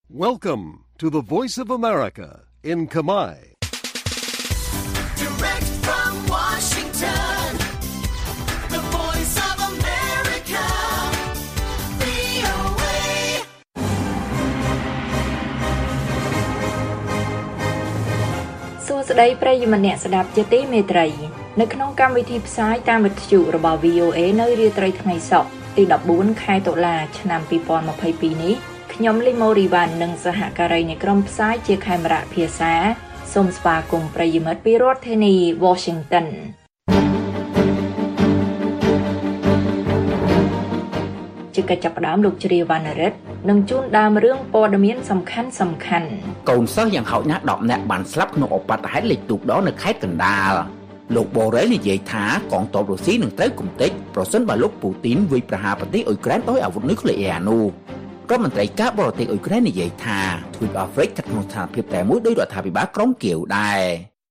Welcome to the Voice of America in Khmer. Direct from Washington, the Voice of America, VOA. សួស្តីប្រិយមិត្តអ្នកស្ដាប់ជាទីមេត្រីនៅក្នុងកម្មវិធីផ្សាយតាមវិទ្យុរបស់ VOA នៅរាត្រីថ្ងៃសុក្រទី14ខែតុលាឆ្នាំ2022នេះខ្ញុំលីម៉ូរីវ៉ាន់និងសហការីនៃក្រុមផ្សាយជាខេមរៈភាសាសូមស្វាគមន៍ប្រិយមិត្តពីរដ្ឋធានី Washington ជាកិច្ចចាប់ផ្ដើមលោកជ្រាវណ្ណរិទ្ធនឹងជូនដើមរឿងព័ត៌មានសំខាន់កូនសិស្សយ៉ាងហោចណាស់10នាក់បានស្លាប់ក្នុងឧបទ្ទហេតុលេខទូកដនៅខេត្តកណ្ដាលលោកបូរ៉េលនិយាយថាកងទ័ពរុស្ស៊ីនឹងត្រូវគំទេចប្រសិនបើលោកពូទីនវាយប្រហារប្រទេសអ៊ុយក្រែនដោយអាវុធនុយក្លេអ៊ែរនោះរដ្ឋមន្ត្រីការបរទេសអ៊ុយក្រែននិយាយថាទ្វីបអាហ្វ្រិកស្ថិតក្នុងស្ថានភាពតែមួយដោយរដ្ឋាភិបាលក្រុងគៀវដែរ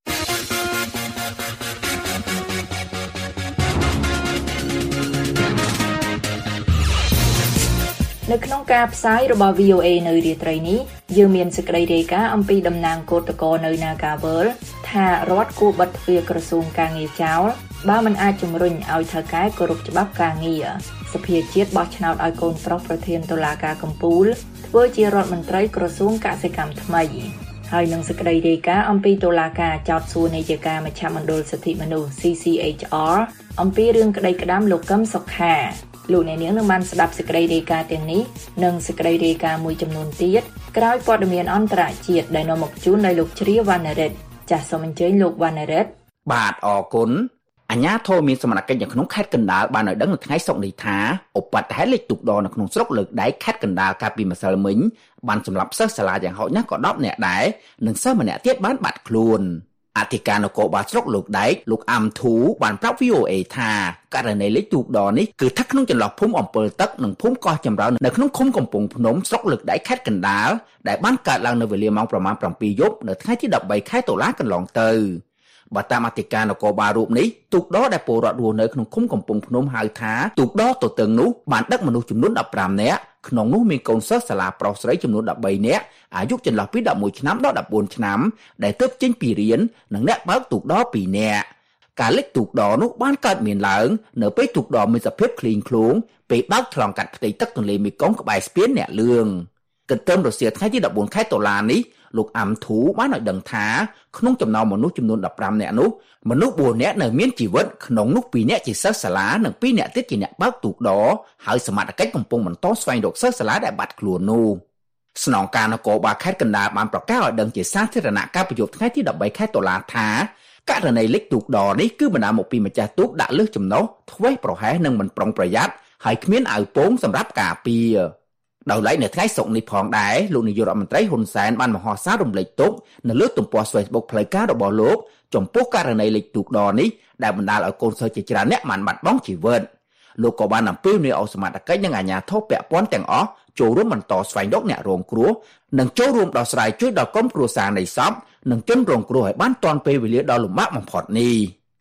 នៅក្នុងការផ្សាយរបស់ VOA នៅរាត្រីនេះយើងមានសេចក្តីរាយការណ៍អំពីតំណាងគឧតកោនៅ Nagawal ថារដ្ឋគួរបិទទ្វារក្រសួងការងារចោលបើមិនអាចជំរុញឲ្យថៅកែគោរពច្បាប់ការងារសភាជាតិបោះឆ្នោតឲ្យកូនប្រុសប្រធានតុលាការកំពូលធ្វើជារដ្ឋមន្ត្រីក្រសួងកសិកម្មថ្មីហើយនឹងសេចក្តីរាយការណ៍អំពីតុលាការចោទសួរនាយិកាមជ្ឈមណ្ឌលសិទ្ធិមនុស្ស CCHR អំពីរឿងក្តីក្តាមលោកកឹមសុខាលោកអ្នកនាងនឹងបានស្ដាប់សេចក្តីរាយការណ៍ទាំងនេះនិងសេចក្តីរាយការណ៍មួយចំនួនទៀតក្រោយព័ត៌មានអន្តរជាតិដែលនាំមកជូនដោយលោកជ្រាវណ្ណរិទ្ធចាសសូមអញ្ជើញលោកវណ្ណរិទ្ធបាទអរគុណអាជ្ញាធរមានសមត្ថកិច្ចនៅក្នុងខេត្តកណ្ដាលបានឲ្យដឹងនៅថ្ងៃសុក្រនេះថាឧបទ្ទហេតុលេខទូកដនៅក្នុងស្រុកលើកដែកខេត្តកណ្ដាលកាលពីម្សិលមិញបានសម្លាប់សិស្សសាលាយ៉ាងហោចណាស់ក៏10នាក់ដែរនិងសិស្សម្នាក់ទៀតបានបាត់ខ្លួនអធិការនគរបាលស្រុកលោកដែកលោកអាំធូបានប្រាប់ VOA ថាករណីលេខទូកដនេះគឺស្ថិតក្នុងចន្លោះភូមិអំពិលទឹកនិងភូមិកោះចម្រើននៅក្នុងឃុំកំពង់ភ្នំស្រុកលើកដែកខេត្តកណ្ដាលដែលបានកើតឡើងនៅវេលាម៉ោងប្រមាណ 7 យប់នៅថ្ងៃទី13ខែតុលាកន្លងទៅបើតាមអធិការនគរបាលរូបនេះទូកដដែលពលរដ្ឋរស់នៅក្នុងឃុំកំពង់ភ្នំហៅថាទូកដទទឹងនោះបានដឹកមនុស្សចំនួន15នាក់ក្នុងនោះមានកូនសិស្សសាលាប្រុសស្រីចំនួន13នាក់អាយុចន្លោះពី11ឆ្នាំដល់14ឆ្នាំដែលទើបចេញពីរៀននិងអ្នកបើកទូកដ2នាក់ការលិចទូកដនោះបានកើតមានឡើងនៅពេលទូកដមានសភាពឃ្លីងឃ្លោងពេលបើកឆ្លងកាត់ផ្ទៃទឹកទន្លេមេគង្គក្បែរស្ពានអ្នកលឿងគិតត្រឹមរសៀលថ្ងៃទី14ខែតុលានេះលោកអាំធូបានឲ្យដឹងថាក្នុងចំណោមមនុស្សចំនួន15នាក់នោះមនុស្ស4នាក់នៅមានជីវិតក្នុងនោះ2នាក់ជាសិស្សសាលានិង2នាក់ទៀតជាអ្នកបើកទូកដហើយសមត្ថកិច្ចកំពុងបន្តស្វែងរកសិស្សសាលាដែលបាត់ខ្លួននោះស្នងការនគរបាលខេត្តកណ្ដាលបានប្រកាសឲ្យដឹងជាសាធារណៈកាលពីយប់ថ្ងៃទី13ខែតុលាថាករណីលិចទូកដនេះគឺបណ្ដាលមកពីម្ចាស់ទូកដាក់លើសចំណុះធ្វេសប្រហែសនិងមិនប្រុងប្រយ័ត្នហើយគ្មានអាវពោងសម្រាប់ការពារដោយឡែកនៅថ្ងៃសុក្រនេះផងដែរលោកនាយករដ្ឋមន្ត្រីហ៊ុនសែនបានមហោសាររំលែកទុក្ខនៅលើទំព័រ Facebook ផ្លូវការរបស់លោកចំពោះករណីលិចទូកដនេះដែលបណ្ដាលឲ្យកូនសិស្សជាច្រើនអ្នកបានបាត់បង់ជីវិតលោកក៏បានអំពាវនាវឲ្យសមាជិកនិងអាជ្ញាធរពាក់ព័ន្ធទាំងអស់ចូលរួមបន្តស្វែងរកអ្នករងគ្រោះនិងចូលរួមដោះស្រាយជួយដល់ក្រុមគ្រួសារនៃសពនិងជនរងគ្រោះឲ្យបានទាន់ពេលវេលាដ៏លំបាកបំផុតនេះ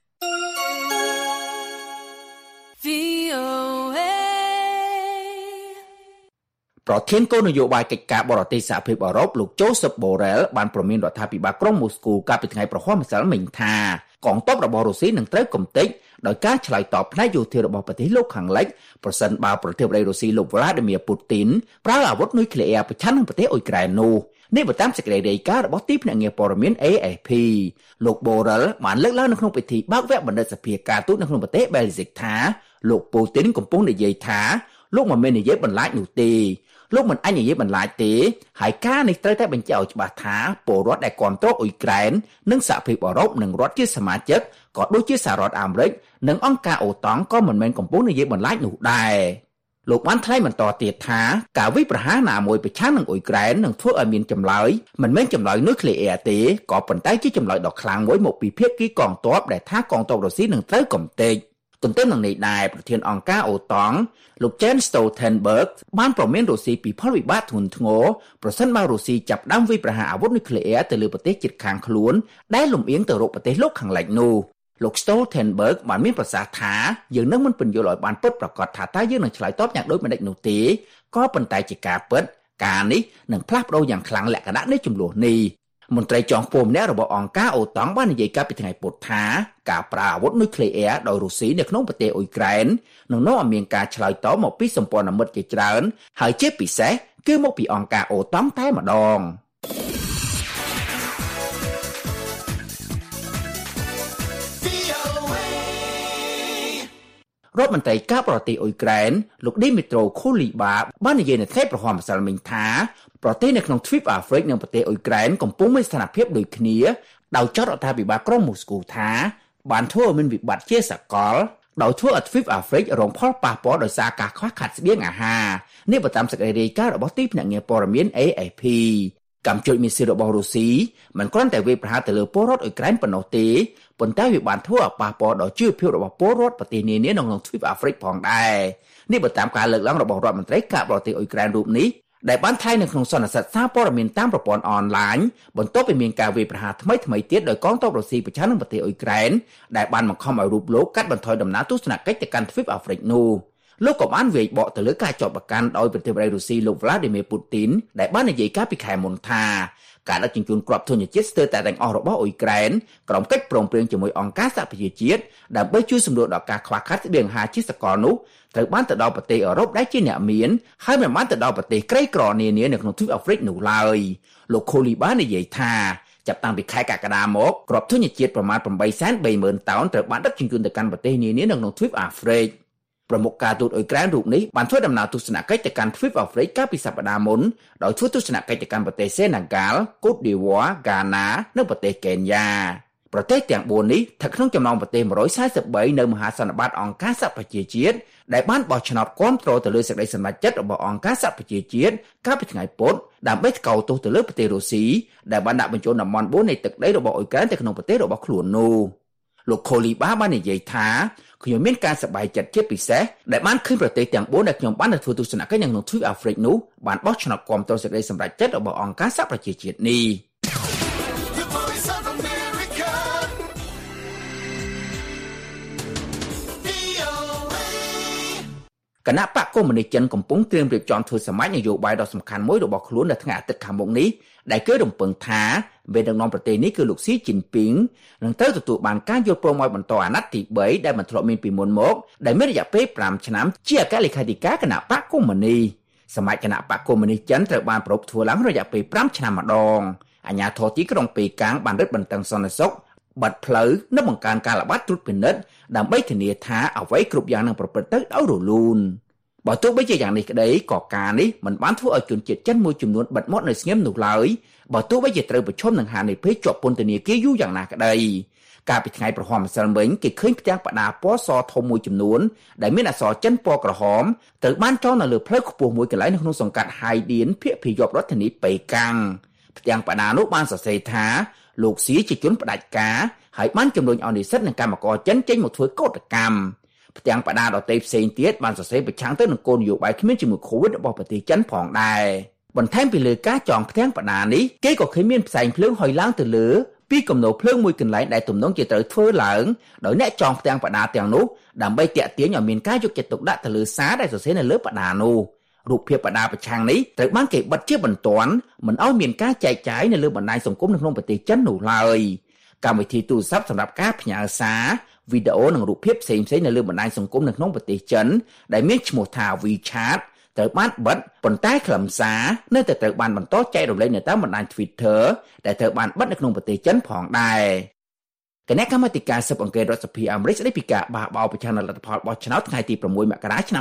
ប្រធានគោលនយោបាយកិច្ចការបរទេសសហភាពអឺរ៉ុបលោក Josep Borrell បានប្រមានរដ្ឋាភិបាលក្រុងមូស្គូកាលពីថ្ងៃប្រហ័សម្សិលមិញថាកងទ័ពរបស់រុស្ស៊ីនឹងត្រូវគំទេចដោយការឆ្លើយតបផ្នែកយោធារបស់ប្រទេសលោកខាងលិចប្រសិនបើប្រធានាធិបតីរុស្ស៊ីលោក Vladimir Putin ប្រើអាវុធនុយក្លេអ៊ែរប្រឆាំងនឹងប្រទេសអ៊ុយក្រែននោះនេះបើតាមសេចក្តីរាយការណ៍របស់ទីភ្នាក់ងារព័ត៌មាន AFP លោក Borrell បានលើកឡើងនៅក្នុងពិធីបើកវគ្គបណ្ឌិតសភាការទូតនៅក្នុងប្រទេសបែលហ្សិកថាលោក Putin កំពុងនិយាយថាលោកមិនមែននិយាយបន្លាចនោះទេលោកមិនអាចនិយាយបន្លាចទេហើយការនេះត្រូវតែបញ្ជាក់ឲ្យច្បាស់ថាពលរដ្ឋដែលគាំទ្រអ៊ុយក្រែននិងសហភាពអឺរ៉ុបនិងរដ្ឋជាសមាជិកក៏ដូចជាសហរដ្ឋអាមេរិកនិងអង្គការអូតង់ក៏មិនមែនកំពុងនិយាយបន្លាចនោះដែរលោកបានថ្លែងបន្តទៀតថាការវាយប្រហារណាមួយប្រឆាំងនឹងអ៊ុយក្រែននឹងធ្វើឲ្យមានចម្លើយមិនមែនចម្លើយនុយក្លេអ៊ែរទេក៏ប៉ុន្តែជាចម្លើយដ៏ខ្លាំងមួយមកពីភាគីកងទ័ពដែលថាកងទ័ពរុស្ស៊ីនឹងត្រូវកំទេចទន្ទឹមនឹងនេះដែរប្រធានអង្គការអូតង់លោក Jens Stoltenberg បានប្រមានរុស្ស៊ីពីផលវិបាកធ្ងន់ធ្ងរប្រសិនបើរុស្ស៊ីចាប់ផ្ដើមវាយប្រហារអាវុធនុយក្លេអ៊ែរទៅលើប្រទេសជិតខាងខ្លួនដែលលំអៀងទៅរកប្រទេសលោកខាងលិចនោះលោក Stoltenberg បានមានប្រសាសន៍ថាយើងនឹងមិនពន្យល់ឲ្យបានពិតប្រាកដថាតើយើងនឹងឆ្លើយតបយ៉ាងដូចម្តេចនោះទេក៏ប៉ុន្តែជាការពិតការនេះនឹងផ្លាស់ប្ដូរយ៉ាងខ្លាំងលក្ខណៈនៃចំនួននេះមន្ត្រីជាន់ខ្ពស់ម្នាក់របស់អង្គការអូតង់បាននិយាយកាលពីថ្ងៃពុធថាការប្រើអាវុធនុយក្លេអ៊ែរដោយរុស្ស៊ីនៅក្នុងប្រទេសអ៊ុយក្រែននឹងនាំឲ្យមានការឆ្លើយតបមកពីសម្ព័ន្ធមិត្តជាច្រើនហើយជាពិសេសគឺមកពីអង្គការអូតង់តែម្ដងរដ្ឋមន្ត្រីការបរទេសអ៊ុយក្រែនលោកឌីមីត្រូខូលីបាបាននិយាយនៅថ្ងៃប្រហ័សម្សិលមិញថាប្រទេសនៅក្នុងទ្វីបអាហ្វ្រិកនិងប្រទេសអ៊ុយក្រែនកំពុងមានស្ថានភាពដូចគ្នាដោយចោទរដ្ឋាភិបាលក្រុងមូស្គូថាបានធ្វើឲ្យមានវិបត្តិជាសកលដោយធ្វើឲ្យទ្វីបអាហ្វ្រិករងផលប៉ះពាល់ដោយសារការខ្វះខាតស្បៀងអាហារនេះបើតាមសេចក្តីរាយការណ៍របស់ទីភ្នាក់ងារព័ត៌មាន AFP កម្មជុលមីស៊ីលរបស់រុស្ស៊ីមិនគ្រាន់តែវាយប្រហារទៅលើពលរដ្ឋអ៊ុយក្រែនប៉ុណ្ណោះទេប៉ុន្តែវាបានធ្វើឲ្យប៉ះពាល់ដល់ជីវភាពរបស់ពលរដ្ឋប្រទេសនានានៅក្នុងទ្វីបអាហ្វ្រិកផងដែរនេះបើតាមការលើកឡើងរបស់រដ្ឋមន្ត្រីការបរទេសអ៊ុយក្រែនរូបនេះដែលបានថ្លែងនៅក្នុងសន្និសីទសារព័ត៌មានតាមប្រព័ន្ធអនឡាញបន្ទាប់ពីមានការវាយប្រហារថ្មីទៀតដោយកងទ័ពរុស្ស៊ីប្រឆាំងនឹងប្រទេសអ៊ុយក្រែនដែលបានបង្ខំឲ្យរូបលោកកាត់បន្ថយដំណើរទស្សនកិច្ចទៅកាន់ទ្វីបអាហ្វ្រិកនោះលោកក៏បានវាយបកទៅលើការចាប់ប្រកាន់ដោយប្រធានាធិបតីរុស្ស៊ីលោក Vladimir Putin ដែលបាននិយាយកាលពីខែមុនថាការដឹកជញ្ជូនគ្រាប់ធញ្ញជាតិស្ទើរតែទាំងអស់របស់អ៊ុយក្រែនក្រុមកិច្ចព្រមព្រៀងជាមួយអង្គការសហប្រជាជាតិដើម្បីជួយសម្រួលដល់ការខ្វះខាតស្បៀងអាហារជាសកលនោះត្រូវបានទៅដល់ប្រទេសអឺរ៉ុបដែលជាអ្នកមានហើយមិនបានទៅដល់ប្រទេសក្រីក្រនានានៅក្នុងទ្វីបអាហ្វ្រិកនោះឡើយលោកខូលីបាននិយាយថាចាប់តាំងពីខែកក្កដាមកគ្រាប់ធញ្ញជាតិប្រមាណ 830,000 តោនត្រូវបានដឹកជញ្ជូនទៅកាន់ប្រទេសនានានៅក្នុងទ្វីបអាហ្វ្រិកប្រមុខការទូតអ៊ុយក្រែនរូបនេះបានធ្វើដំណើរទស្សនកិច្ចទៅកាន់ទ្វីបអាហ្វ្រិកកាលពីសប្តាហ៍មុនដោយធ្វើទស្សនកិច្ចទៅកាន់ប្រទេសសេណាហ្គាល់ កូតឌីវ៉ា ហ្គាណានិងប្រទេសកេនយ៉ាប្រទេសទាំង4នេះស្ថិតក្នុងចំណោមប្រទេស143នៅមហាសន្និបាតអង្គការសហប្រជាជាតិដែលបានបោះឆ្នោតគាំទ្រទៅលើសេចក្តីសម្រេចចិត្តរបស់អង្គការសហប្រជាជាតិកាលពីថ្ងៃពុធដើម្បីថ្កោលទោសទៅលើប្រទេសរុស្ស៊ីដែលបានដាក់បញ្ចូលតំបន់4នៃទឹកដីរបស់អ៊ុយក្រែនទៅក្នុងប្រទេសរបស់ខ្លួននោះលោកខូលីបាបាននិយាយថាខ្ញុំមានការសប្បាយចិត្តជាពិសេសដែលបានឃើញប្រទេសទាំង4ដែលខ្ញុំបានទៅធ្វើទស្សនកិច្ចនៅក្នុងទ្វីបអាហ្វ្រិកនោះបានបោះឆ្នោតគាំទ្រសេចក្តីសម្រេចចិត្តរបស់អង្គការសហប្រជាជាតិនេះគណៈបកកុម្មុយនីសចិនកំពុងត្រៀមរៀបចំធ្វើសមាជនយោបាយដ៏សំខាន់មួយរបស់ខ្លួននៅថ្ងៃអាទិត្យខាងមុខនេះដែលគេរំពឹងថាមេដឹកនាំប្រទេសនេះគឺលោកស៊ីជីនពីងនឹងត្រូវទទួលបានការយល់ព្រមឲ្យបន្តអាណត្តិទី3ដែលមិនធ្លាប់មានពីមុនមកដែលមានរយៈពេល5ឆ្នាំជាអគ្គលេខាធិការគណៈបកកុម្មុយនីសសមាជគណៈបកកុម្មុយនីសចិនត្រូវបានប្រពធ្វើឡើងរយៈពេល5ឆ្នាំម្ដងអាជ្ញាធរទីក្រុងប៉េកាំងបានរឹតបន្តឹងសន្តិសុខបាត់ផ្លូវនិងបង្កើនការល្បាតត្រួតពិនិត្យដើម្បីធានាថាអ្វីគ្រប់យ៉ាងនឹងប្រព្រឹត្តទៅដោយរលូនបើទោះបីជាយ៉ាងនេះក្តីក៏ការនេះមិនបានធ្វើឲ្យជនជាតិចិនមួយចំនួនបិទមាត់នៅស្ងៀមនោះឡើយបើទោះបីជាត្រូវប្រឈមនឹងហានិភ័យជាប់ពន្ធនាគារយូរយ៉ាងណាក្តីកាលពីថ្ងៃប្រហ័សម្សិលមិញគេឃើញផ្ទាំងបដាពណ៌សធំមួយចំនួនដែលមានអក្សរចិនពណ៌ក្រហមត្រូវបានចងនៅលើផ្លូវខ្ពស់មួយកន្លែងនៅក្នុងសង្កាត់ហៃឌៀនភាគភាគយប់រដ្ឋធានីប៉េកាំងផ្ទាំងបដានោះបានសរសេរថាលោកស៊ីជាជនផ្ដាច់ការហើយបានជំរុញឲ្យនិស្សិតនិងកម្មករចិនចេញមកធ្វើកោតកម្មផ្ទាំងបដាដទៃផ្សេងទៀតបានសរសេរប្រឆាំងទៅនឹងគោលនយោបាយគ្មានជំងឺ Covid របស់ប្រទេសចិនផងដែរបន្ថែមពីលើការចងផ្ទាំងបដានេះគេក៏ឃើញមានផ្សែងភ្លើងហុយឡើងទៅលើពីគំនរភ្លើងមួយកន្លែងដែលទំនងជាត្រូវធ្វើឡើងដោយអ្នកចងផ្ទាំងបដាទាំងនោះដើម្បីទាក់ទាញឲ្យមានការយកចិត្តទុកដាក់ទៅលើសារដែលសរសេរនៅលើបដានោះរូបភាពបដាប្រឆាំងនេះត្រូវបានគេបិទជាបន្ទាន់មិនឲ្យមានការចែកចាយនៅលើបណ្ដាញសង្គមនៅក្នុងប្រទេសចិននោះឡើយកម្មវិធីទូរស័ព្ទសម្រាប់ការផ្ញើសារវីដេអូនិងរូបភាពផ្សេងៗនៅលើបណ្ដាញសង្គមនៅក្នុងប្រទេសចិនដែលមានឈ្មោះថា WeChat ត្រូវបានបិទប៉ុន្តែខ្លឹមសារនៅតែត្រូវបានបន្តចែករំលែកនៅតាមបណ្ដាញ Twitter ដែលត្រូវបានបិទនៅក្នុងប្រទេសចិនផងដែរគណៈកម្មាធិការស៊ើបអង្កេតរដ្ឋសភាអាមេរិកស្ដីពីការបះបោរប្រឆាំងនឹងលទ្ធផលបោះឆ្នោតថ្ងៃទី6មករាឆ្នាំ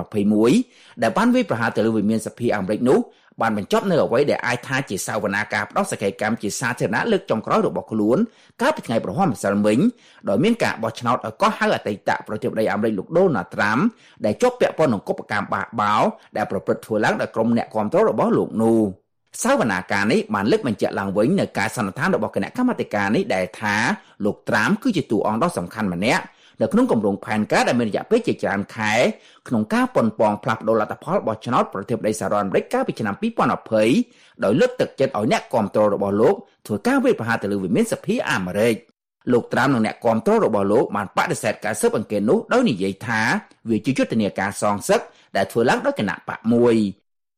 2021ដែលបានវាយប្រហារទៅលើវិមានសភាអាមេរិកនោះបានបញ្ចប់នៅអ្វីដែលអាចថាជាសាវនាការផ្ដោតសកម្មកម្មជាសាធារណៈលើកចុងក្រោយរបស់ខ្លួនកាលពីថ្ងៃប្រហ័សម្សិលមិញដោយមានការបោះឆ្នោតឲ្យកោះហៅអតីតប្រធានាធិបតីអាមេរិកលោកដូណាល់ត្រាំដែលជាប់ពាក់ព័ន្ធនឹងកុបកម្មបះបោរដែលប្រព្រឹត្តធ្វើឡើងដោយក្រុមអ្នកគាំទ្ររបស់លោកនោះសាវនាការនេះបានលើកបញ្ជាក់ឡើងវិញនៅការសន្និដ្ឋានរបស់គណៈកម្មាធិការនេះដែលថាលោកត្រាំគឺជាតួអង្គដ៏សំខាន់ម្នាក់នៅក្នុងគម្រោងផែនការដែលមានរយៈពេលជាច្រើនខែក្នុងការប៉ុនប៉ងផ្លាស់ប្តូរលទ្ធផលបោះឆ្នោតប្រធានាធិបតីសហរដ្ឋអាមេរិកកាលពីឆ្នាំ2020ដោយលើកទឹកចិត្តឲ្យអ្នកគាំទ្ររបស់លោកធ្វើការវាយប្រហារទៅលើវិមានសភាអាមេរិកលោកត្រាំនិងអ្នកគាំទ្ររបស់លោកបានបដិសេធការស៊ើបអង្កេតនោះដោយនិយាយថាវាជាយុទ្ធនាការសងសឹកដែលធ្វើឡើងដោយគណៈបកមួយ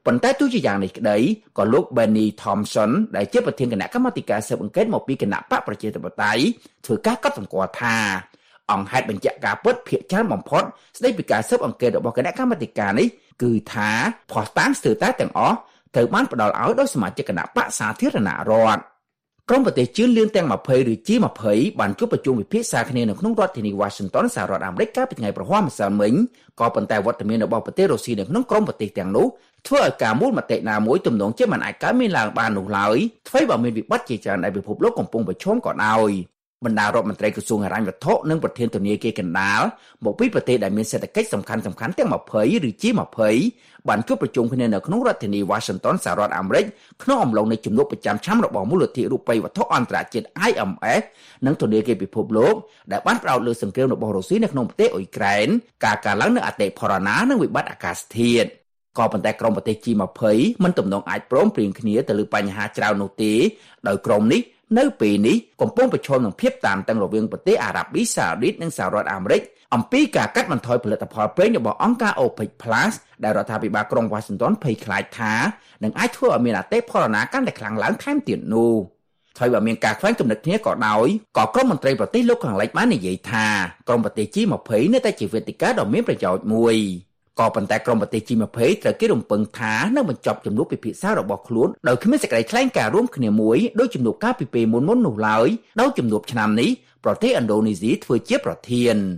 ប៉ុន្តែទោះជាយ៉ាងនេះក្តីក៏លោក Benny Thompson ដែលជាប្រធានគណៈកម្មាធិការស៊ើបអង្កេតមកពីគណៈបកប្រជាធិបតេយ្យធ្វើការកត់សម្គាល់ថាអង្គហេតុបញ្ជាក់ការពិតភាគច្រើនបំផុតស្ដីពីការស៊ើបអង្កេតរបស់គណៈកម្មាធិការនេះគឺថាភស្តុតាងស្ទើរតែទាំងអស់ត្រូវបានផ្ដល់ឲ្យដោយសមាជិកគណៈបកសាធារណរដ្ឋក្រុមប្រទេសជឿនលឿនទាំង20ឬ G20 បានជួបប្រជុំវិភាសាគ្នានៅក្នុងរដ្ឋធានី Washington សហរដ្ឋអាមេរិកកាលពីថ្ងៃប្រហ័សម្សិលមិញក៏ប៉ុន្តែវត្តមានរបស់ប្រទេសរុស្ស៊ីនៅក្នុងក្រុមប្រទេសទាំងនោះធ្វើឲ្យការមូលមតិណាមួយទំនងជាមិនអាចកើតមានឡើងបាននោះឡើយអ្វីបើមានវិបត្តិជាច្រើនដែលពិភពលោកកំពុងប្រឈមក៏ដោយបណ្ដារដ្ឋមន្ត្រីក្រសួងហិរញ្ញវត្ថុនិងប្រធានធនាគារកណ្ដាលមកពីប្រទេសដែលមានសេដ្ឋកិច្ចសំខាន់ៗទាំង20ឬ G20 បានជួបប្រជុំគ្នានៅក្នុងរដ្ឋធានី Washington សហរដ្ឋអាមេរិកក្នុងអំឡុងនៃជំនួបប្រចាំឆ្នាំរបស់មូលនិធិរូបិយវត្ថុអន្តរជាតិ IMF និងធនាគារពិភពលោកដែលបានផ្ដោតលើសង្គ្រាមរបស់រុស្ស៊ីនៅក្នុងប្រទេសអ៊ុយក្រែនការកើនឡើងនៃអតិផរណានិងវិបត្តិអាកាសធាតុក៏ប៉ុន្តែក្រុមប្រទេស G20 មិនទំនងអាចព្រមព្រៀងគ្នាទៅលើបញ្ហាច្រើននោះទេដោយក្រុមនេះនៅពេលនេះកំពុងប្រឈមនឹងភាពតានតឹងរវាងប្រទេសអារ៉ាប៊ីសាអូឌីតនិងសហរដ្ឋអាមេរិកអំពីការកាត់បន្ថយផលិតផលប្រេងរបស់អង្គការ OPEC Plus ដែលរដ្ឋាភិបាលក្រុង Washington ភ័យខ្លាចថានឹងអាចធ្វើឲ្យមានអតិផរណាកាន់តែខ្លាំងឡើងថែមទៀតនោះហើយបើមានការខ្វែងគំនិតគ្នាក៏ដោយក៏ក្រុមមន្ត្រីប្រទេសលោកខាងលិចបាននិយាយថាក្រុមប្រទេស G20 នៅតែជាវេទិកាដ៏មានប្រយោជន៍មួយក៏ប៉ុន្តែក្រុមប្រទេស G20 ត្រូវគេរំពឹងថានឹងបញ្ចប់ជំនួបពិភាក្សារបស់ខ្លួនដោយគ្មានសេចក្តីថ្លែងការណ៍រួមគ្នាមួយដោយជំនួបការពីពេលមុននោះឡើយដោយជំនួបឆ្នាំនេះប្រទេសឥណ្ឌូនេស៊ីធ្វើជាប្រធាន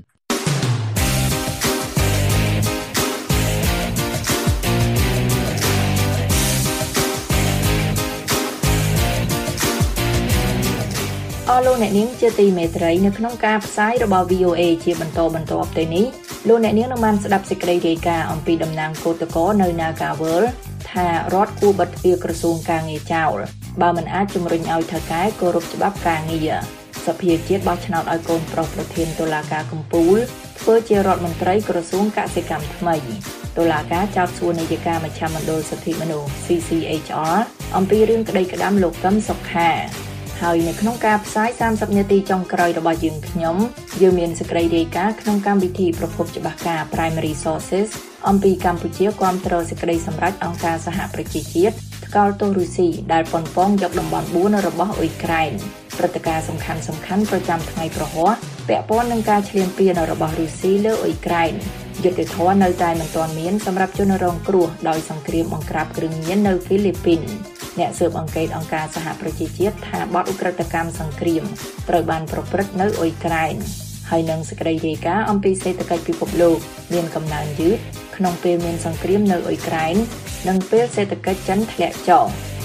អស់លោកអ្នកនាងជាទីមេត្រីនៅក្នុងការផ្សាយរបស់ VOA ជាបន្តបន្ទាប់ទៅនេះលោកអ្នកនាងនឹងបានស្ដាប់សេចក្តីរាយការណ៍អំពីតំណាងគឧតកោនៅ Nagawal ថារដ្ឋគួរបិទទ្វារក្រសួងការងារចោលបើមិនអាចជំរុញឲ្យថៅកែគោរពច្បាប់ការងារសភាជាតិបោះឆ្នោតឲ្យកូនប្រុសប្រធានតុលាការកំពូលធ្វើជារដ្ឋមន្ត្រីក្រសួងកសិកម្មថ្មីតុលាការចោទសួរនាយិកាមជ្ឈមណ្ឌលសិទ្ធិមនុស្ស CCHR អំពីរឿងក្តីក្តាំលោកកឹមសុខាហើយនៅក្នុងការផ្សាយ30នាទីចុងក្រោយរបស់យើងមានសេចក្តីរាយការណ៍ក្នុងកម្មវិធីប្រភពច្បាស់ការ Primary Sources អំពីកម្ពុជាគាំទ្រសេចក្តីសម្រេចអង្គការសហប្រជាជាតិថ្កោលទោសរុស្ស៊ីដែលប៉ុនប៉ងយកតំបន់4របស់អ៊ុយក្រែនព្រឹត្តិការណ៍សំខាន់ៗប្រចាំថ្ងៃប្រហ័សពាក់ព័ន្ធនឹងការឈ្លានពានរបស់រុស្ស៊ីលើអ៊ុយក្រែនយុទ្ធធម៌នៅតែមិនទាន់មានសម្រាប់ជនរងគ្រោះដោយសង្គ្រាមបង្ក្រាបគ្រឿងញៀននៅហ្វីលីពីនអ្នកស៊ើបអង្កេតអង្គការសហប្រជាជាតិថាបទឧក្រិដ្ឋកម្មសង្គ្រាមត្រូវបានប្រព្រឹត្តនៅអ៊ុយក្រែនហើយនឹងសេចក្តីរាយការណ៍អំពីសេដ្ឋកិច្ចពិភពលោកមានកំណើនយឺតក្នុងពេលមានសង្គ្រាមនៅអ៊ុយក្រែននិងពេលសេដ្ឋកិច្ចចិនធ្លាក់ចុះ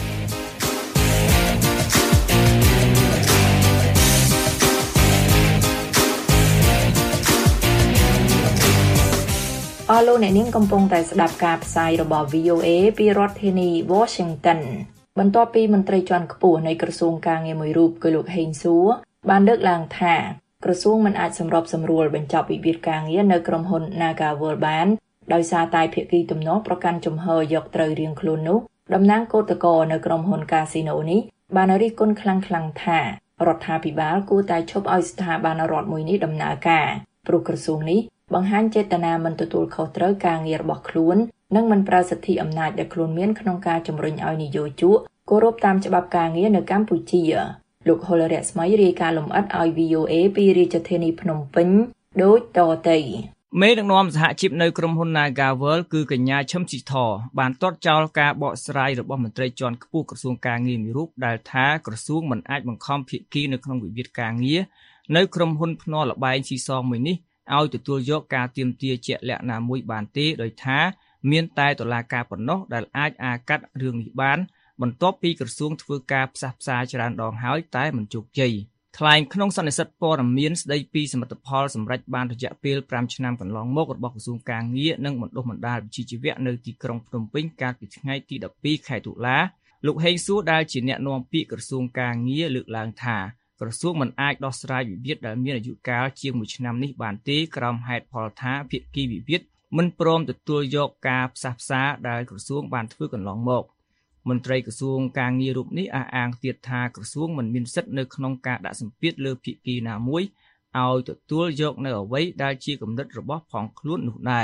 អស់លោកអ្នកនាងកំពុងតែស្ដាប់ការផ្សាយរបស់ VOA ពីរដ្ឋធានី Washington បន្ទាប់ពីមន្ត្រីជាន់ខ្ពស់នៃក្រសួងការងារមួយរូបគឺលោកហេងសួរបានលើកឡើងថាក្រសួងមិនអាចសម្របសម្រួលបញ្ចប់វិវាទការងារនៅក្រុមហ៊ុន Nagawal បានដោយសារតែភាគីទំនងប្រកាន់ជំហរយកត្រូវរៀងខ្លួននោះតំណាងគឧតកោនៅក្រុមហ៊ុនកាស៊ីណូនេះបានរិះគន់ខ្លាំងៗថារដ្ឋាភិបាលគួរតែឈប់ឲ្យស្ថាប័នរដ្ឋមួយនេះដំណើរការព្រោះក្រសួងនេះបង្ហាញចេតនាមិនទទួលខុសត្រូវការងាររបស់ខ្លួននិងមិនប្រើសិទ្ធិអំណាចដែលខ្លួនមានក្នុងការជំរុញឲ្យនយោជកគោរពតាមច្បាប់ការងារនៅកម្ពុជាលោកហុលរស្មីរាយការណ៍លម្អិតឲ្យ VOA ពីរាជធានីភ្នំពេញដូចតទៅមេដឹកនាំសហជីពនៅក្រុមហ៊ុន Nagawal គឺកញ្ញាឈឹមស៊ីធបានទាត់ចោលការបកស្រាយរបស់មន្ត្រីជាន់ខ្ពស់ក្រសួងការងារមួយរូបដែលថាក្រសួងមិនអាចបង្ខំភាគីនៅក្នុងវិវាទការងារនៅក្រុមហ៊ុនភ្នាល់ល្បែងស៊ីសងមួយនេះឲ្យទទួលយកការទាមទារជាក់លាក់ណាមួយបានទេដោយថាមានតែតុលាការប៉ុណ្ណោះដែលអាចអាកាត់រឿងនេះបានបន្ទាប់ពីក្រសួងធ្វើការផ្សះផ្សាច្រើនដងហើយតែមិនជោគជ័យថ្លែងក្នុងសន្និសីទព័ត៌មានស្ដីពីសមិទ្ធផលសម្រាប់បានរយៈពេល5ឆ្នាំកន្លងមករបស់ក្រសួងការងារនិងបណ្ដុះបណ្ដាលវិជ្ជាជីវៈនៅទីក្រុងភ្នំពេញកាលពីថ្ងៃទី12ខែតុលាលោកហេងសួរដែលជាអ្នកនាំពាក្យក្រសួងការងារលើកឡើងថាក្រសួងមិនអាចដោះស្រាយវិវាទដែលមានអាយុកាលជាង1ឆ្នាំនេះបានទេក្រោមហេតុផលថាភាគីវិវាទមិនព្រមទទួលយកការផ្សះផ្សាដែលក្រសួងបានធ្វើកន្លងមកមន្ត្រីក្រសួងការងាររូបនេះអះអាងទៀតថាក្រសួងមិនមានសិទ្ធិនៅក្នុងការដាក់សម្ពាធលើភាគីណាមួយឲ្យទទួលយកនៅអ្វីដែលជាគំនិតរបស់ផងខ្លួននោះដែរ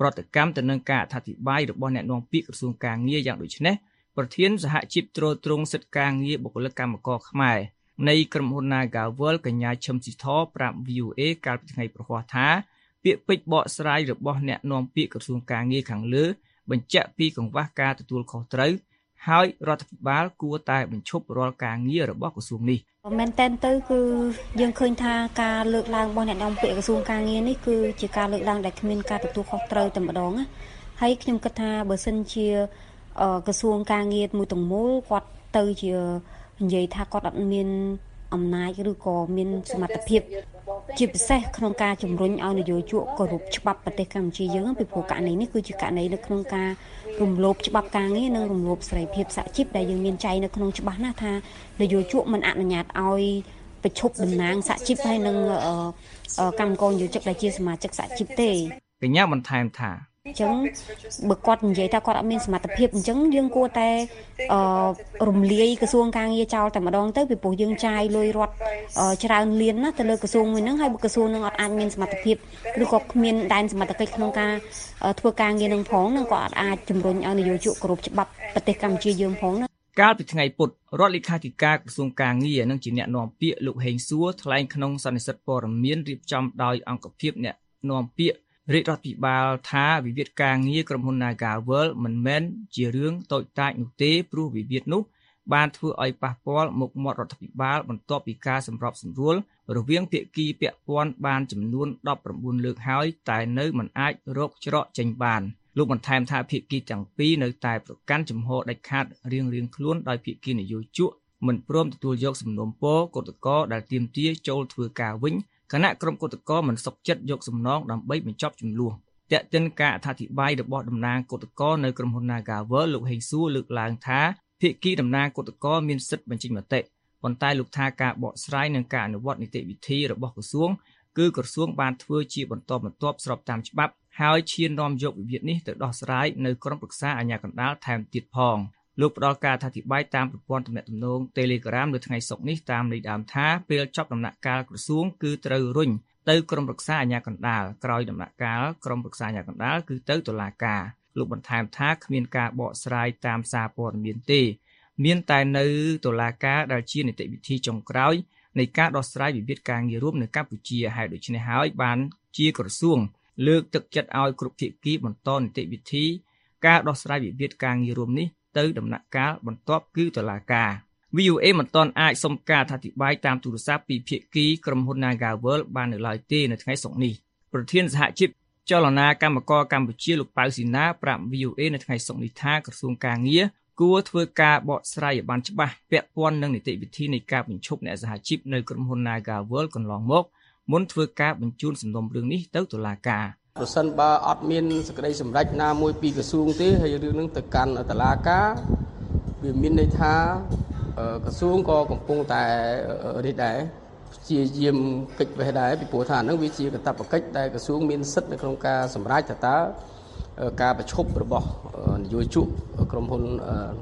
ប្រតិកម្មទៅនឹងការអធិប្បាយរបស់អ្នកនាំពាក្យក្រសួងការងារយ៉ាងដូចនេះប្រធានសហជីពត្រួតត្រងសិទ្ធិការងារបុគ្គលិកកម្មករខ្មែរនៃក្រុមហ៊ុន Nagavel កញ្ញាឈឹមស៊ីធប្រាប់ VOA កាលពីថ្ងៃប្រហ័សថាពាក្យពេចន៍បកស្រាយរបស់អ្នកនាំពាក្យក្រសួងការងារខាងលើបញ្ជាក់ពីកង្វះការទទួលខុសត្រូវហើយរដ្ឋាភិបាលគួរតែបញ្ឈប់រាល់ការងាររបស់ក្រសួងនេះមែនតើទៅគឺយើងឃើញថាការលើកឡើងរបស់អ្នកនាំពាក្យក្រសួងការងារនេះគឺជាការលើកឡើងដែលគ្មានការទទួលខុសត្រូវតែម្ដងណាហើយខ្ញុំគិតថាបើសិនជាក្រសួងការងារមួយទាំងមូលគាត់ទៅជានិយាយថាគាត់អត់មានអំណាចឬក៏មានសមត្ថភាពជាពិសេសក្នុងការជំរុញឲ្យនយោជកគោរពច្បាប់ប្រទេសកម្ពុជាយើងពីព្រោះករណីនេះគឺជាករណីនៅក្នុងការរំលោភច្បាប់ការងារនិងរំលោភសេរីភាពសហជីពដែលយើងមានចែងនៅក្នុងច្បាប់ណាថានយោជកមិនអនុញ្ញាតឲ្យប្រជុំតំណាងសហជីពហើយនឹងកម្មករនយោជកដែលជាសមាជិកសហជីពទេកញ្ញាបន្ថែមថាអញ្ចឹងបើគាត់និយាយថាគាត់អត់មានសមត្ថភាពអញ្ចឹងយើងគួរតែរំលាយក្រសួងការងារចោលតែម្ដងទៅពីព្រោះយើងចាយលុយរដ្ឋច្រើនលានណាទៅលើក្រសួងមួយហ្នឹងហើយបើក្រសួងហ្នឹងអត់អាចមានសមត្ថភាពឬក៏គ្មានដែនសមត្ថកិច្ចក្នុងការធ្វើការងារនឹងផងហ្នឹងក៏អត់អាចជំរុញឲ្យនយោជកគោរពច្បាប់ប្រទេសកម្ពុជាយើងផងណាកាលពីថ្ងៃពុធរដ្ឋលេខាធិការក្រសួងការងារនិងជាអ្នកនាំពាក្យលោកហេងសួរថ្លែងក្នុងសន្និសីទព័ត៌មានរៀបចំដោយអង្គភាពអ្នកនាំពាក្យរាជរដ្ឋាភិបាលថាវិវាទការងារក្រុមហ៊ុន Nagavel មិនមែនជារឿងតូចតាចនោះទេព្រោះវិវាទនោះបានធ្វើឲ្យប៉ះពាល់មុខមាត់រដ្ឋាភិបាលបន្ទាប់ពីការសម្របសម្រួលរវាងភាគីពាក់ព័ន្ធបានចំនួន19លើកហើយតែនៅមិនអាចរកច្រកចេញបានលោកបន្ថែមថាភាគីទាំងពីរនៅតែប្រកាន់ជំហរដាច់ខាតរៀងៗខ្លួនដោយភាគីនយោជកមិនព្រមទទួលយកសំណុំពរគឧតកោដែលទាមទារចូលធ្វើការវិញគណៈក្រុមគឧតកោមិនសុខចិត្តយកសំណងដើម្បីបញ្ចប់ចំនួនតែកតិនការអធិប្បាយរបស់តំណាងគឧតកោនៅក្រុមហ៊ុន Nagavel លោកហេងសួរលើកឡើងថាភាគីតំណាងគឧតកោមានសិទ្ធិបញ្ចេញមតិប៉ុន្តែលោកថាការបកស្រាយនិងការអនុវត្តនីតិវិធីរបស់ក្រសួងគឺក្រសួងបានធ្វើជាបន្តបន្ទាប់ស្របតាមច្បាប់ហើយឈាននាំយកវិវាទនេះទៅដោះស្រាយនៅក្រុមប្រឹក្សាអាជ្ញាកណ្ដាលថែមទៀតផងលោកផ្ដល់ការអធិប្បាយតាមប្រព័ន្ធទំនាក់ទំនង Telegram នៅថ្ងៃសុក្រនេះតាមន័យដើមថាពេលចប់ដំណាក់កាលក្រសួងគឺត្រូវរុញទៅក្រុមប្រឹក្សាអាជ្ញាកណ្ដាលក្រោយដំណាក់កាលក្រុមប្រឹក្សាអាជ្ញាកណ្ដាលគឺទៅតុលាការលោកបន្ថែមថាគ្មានការបកស្រាយតាមសារព័ត៌មានទេមានតែនៅតុលាការដែលជានីតិវិធីចុងក្រោយនៃការដោះស្រាយវិវាទការងាររួមនៅកម្ពុជាហើយដូច្នេះហើយបានជាក្រសួងលើកទឹកចិត្តឲ្យគ្រប់ភាគីបន្តនីតិវិធីការដោះស្រាយវិវាទការងាររួមនេះទៅដំណាក់កាលបន្ទាប់គឺតុលាការ VOA មិនទាន់អាចសុំការអធិប្បាយតាមទូរស័ព្ទពីភាគីក្រុមហ៊ុន Nagavel បាននៅឡើយទេនៅថ្ងៃសុក្រនេះប្រធានសហជីពចលនាកម្មករកម្ពុជាលោកប៉ៅស៊ីណាប្រាប់ VOA នៅថ្ងៃសុក្រនេះថាក្រសួងការងារគួរធ្វើការបកស្រាយឲ្យបានច្បាស់ពាក់ព័ន្ធនឹងនីតិវិធីនៃការបញ្ឈប់អ្នកសហជីពនៅក្រុមហ៊ុន Nagavel កន្លងមកមុនធ្វើការបញ្ជូនសំណុំរឿងនេះទៅតុលាការប្រសិនបើអត់មានសេចក្តីសម្រេចណាមួយពីក្រសួងទេហើយរឿងនឹងទៅកាន់តុលាការវាមានន័យថាក្រសួងក៏កំពុងតែនេះដែរជាយាមកិច្ចវេះដែរពីព្រោះថាហ្នឹងវាជាកាតព្វកិច្ចដែលក្រសួងមានសិទ្ធិនៅក្នុងការសម្រេចថាតើការប្រឈប់របស់នយោជកក្រុមហ៊ុន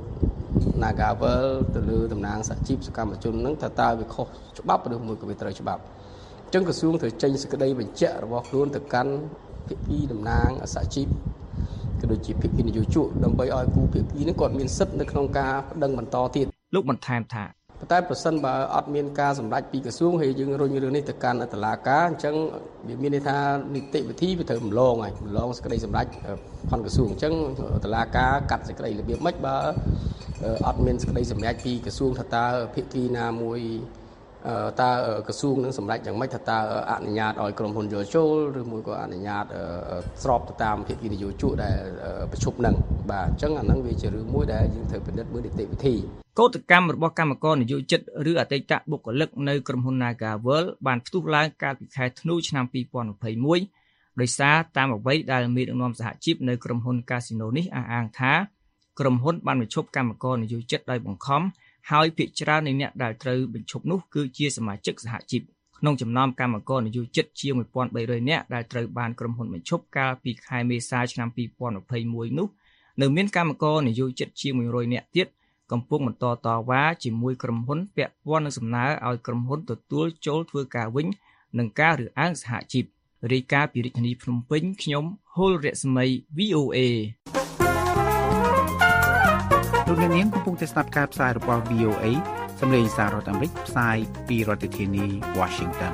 Nagavel ទៅលើតំណាងសហជីពសកម្មជនហ្នឹងតើវាខុសច្បាប់ឬមួយក៏វាត្រូវច្បាប់អញ្ចឹងក្រសួងត្រូវចេញសេចក្តីបញ្ជាក់របស់ខ្លួនទៅកាន់ភាគីតំណាងសហជីពក៏ដូចជាភាគីនយោជកដើម្បីឲ្យគូភាគីនេះគាត់មានសិទ្ធិនៅក្នុងការប្តឹងបន្តទៀតលោកបន្ថែមថាតែប្រសិនបើអត់មានការសម្រេចពីក្រសួងហើយយើងរុញរឿងនេះទៅកាន់តុលាការអញ្ចឹងវាមានន័យថានីតិវិធីវាត្រូវរំលងហើយរំលងសេចក្តីសម្រេចផនក្រសួងអញ្ចឹងតុលាការកាត់សេចក្តីរបៀបម៉េចបើអត់មានសេចក្តីសម្រេចពីក្រសួងថាតើភាគីណាមួយតើក្រសួងនឹងសម្រេចយ៉ាងម៉េចថាតើអនុញ្ញាតឲ្យក្រុមហ៊ុនយកចូលឬមួយក៏អនុញ្ញាតស្របទៅតាមភាគីនយោជកដែលប្រជុំនឹងបាទអញ្ចឹងអាហ្នឹងវាជារឿងមួយដែលយើងត្រូវពិនិត្យមើលនីតិវិធីកោតកម្មរបស់កម្មករនយោជិតឬអតីតបុគ្គលិកនៅក្រុមហ៊ុន Nagavel បានផ្ទុះឡើងកាលពីខែធ្នូឆ្នាំ2021ដោយសារតាមអ្វីដែលមេដឹកនាំសហជីពនៅក្រុមហ៊ុនកាស៊ីណូនេះអះអាងថាក្រុមហ៊ុនបានបញ្ឈប់កម្មករនយោជិតដោយបង្ខំហើយភាគច្រើននៃអ្នកដែលត្រូវបញ្ឈប់នោះគឺជាសមាជិកសហជីពក្នុងចំណោមកម្មករនយោជិតជាង 1300 នាក់ដែលត្រូវបានក្រុមហ៊ុនបញ្ឈប់កាលពីខែមេសាឆ្នាំ2021នោះនៅមានកម្មករនយោជិតជាង100នាក់ទៀតកំពុងបន្តតវ៉ាជាមួយក្រុមហ៊ុនពាក់ព័ន្ធនឹងសំណើឲ្យក្រុមហ៊ុនទទួលចូលធ្វើការវិញនឹងការរើសអើងសហជីពរាយការណ៍ពីរាជធានីភ្នំពេញខ្ញុំហុលរស្មី VOA លោកអ្នកនាងកំពុងតែស្ដាប់ការផ្សាយរបស់ VOA សម្លេងសាររដ្ឋអាមេរិកផ្សាយពីរដ្ឋធានី Washington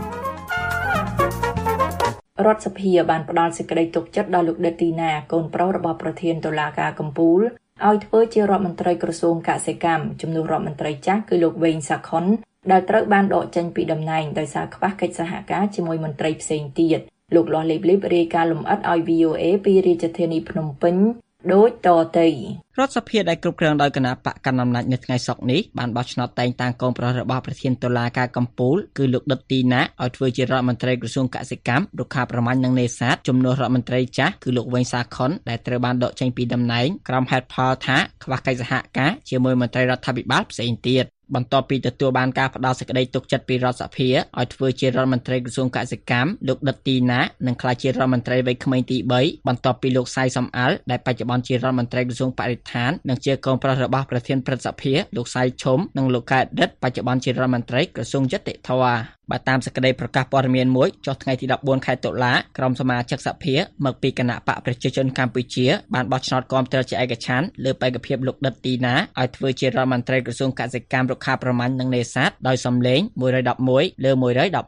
រដ្ឋសភាបានផ្ដល់សេចក្តីទុកចិត្តដល់លោកដេតទីណាកូនប្រុសរបស់ប្រធានតុលាការកំពូលឲ្យធ្វើជារដ្ឋមន្ត្រីក្រសួងកសិកម្មជំនួសរដ្ឋមន្ត្រីចាស់គឺលោកវែងសាខុនដែលត្រូវបានដកចេញពីតំណែងដោយសារខ្វះកិច្ចសហការជាមួយមន្ត្រីផ្សេងទៀតលោកលាស់លេបលីបរាយការណ៍លម្អិតឲ្យ VOA ពីរាជធានីភ្នំពេញដូចតទៅរដ្ឋសភាដែលគ្រប់គ្រងដោយគណៈបកកណ្ដាលអំណាចនៅថ្ងៃសុក្រនេះបានបោះឆ្នោតតែងតាំងកូនប្រុសរបស់ប្រធានតុលាការកំពូលគឺលោកដិតទីណាឲ្យធ្វើជារដ្ឋមន្ត្រីក្រសួងកសិកម្មរុក្ខាប្រមាញ់និងនេសាទជំនួសរដ្ឋមន្ត្រីចាស់គឺលោកវែងសាខុនដែលត្រូវបានដកចេញពីតំណែងក្រុមហេតុផលថាខ្វះកិច្ចសហការជាមួយមន្ត្រីរដ្ឋាភិបាលផ្សេងទៀតបន្ទាប់ពីទទួលបានការផ្ដល់សេចក្តីទុកចិត្តពីរដ្ឋសភាឲ្យធ្វើជារដ្ឋមន្ត្រីក្រសួងកសិកម្មលោកដិតទីណានឹងក្លាយជារដ្ឋមន្ត្រីវ័យក្មេងទី3បន្ទាប់ពីលោកសៃសំអាល់ដែលបច្ចុប្បន្នជារដ្ឋមន្ត្រីក្រសួងបរិស្ថាននិងជាកូនប្រុសរបស់ប្រធានព្រឹទ្ធសភាលោកសៃឈុំនិងលោកកែតដិតបច្ចុប្បន្នជារដ្ឋមន្ត្រីក្រសួងយុត្តិធម៌បើតាមសេចក្តីប្រកាសព័ត៌មានមួយចុះថ្ងៃទី14ខែតុលាក្រុមសមាជិកសភាមកពីគណៈបកប្រជាជនកម្ពុជាបានបោះឆ្នោតគាំទ្រជាឯកច្ឆន្ទលើបេក្ខភាពលោកដិតទីណាឲ្យធ្វើជារដ្ឋមន្ត្រីក្រសួងកសិកម្មរុក្ខាប្រមាញ់និងនេសាទដោយសំឡេង111លើ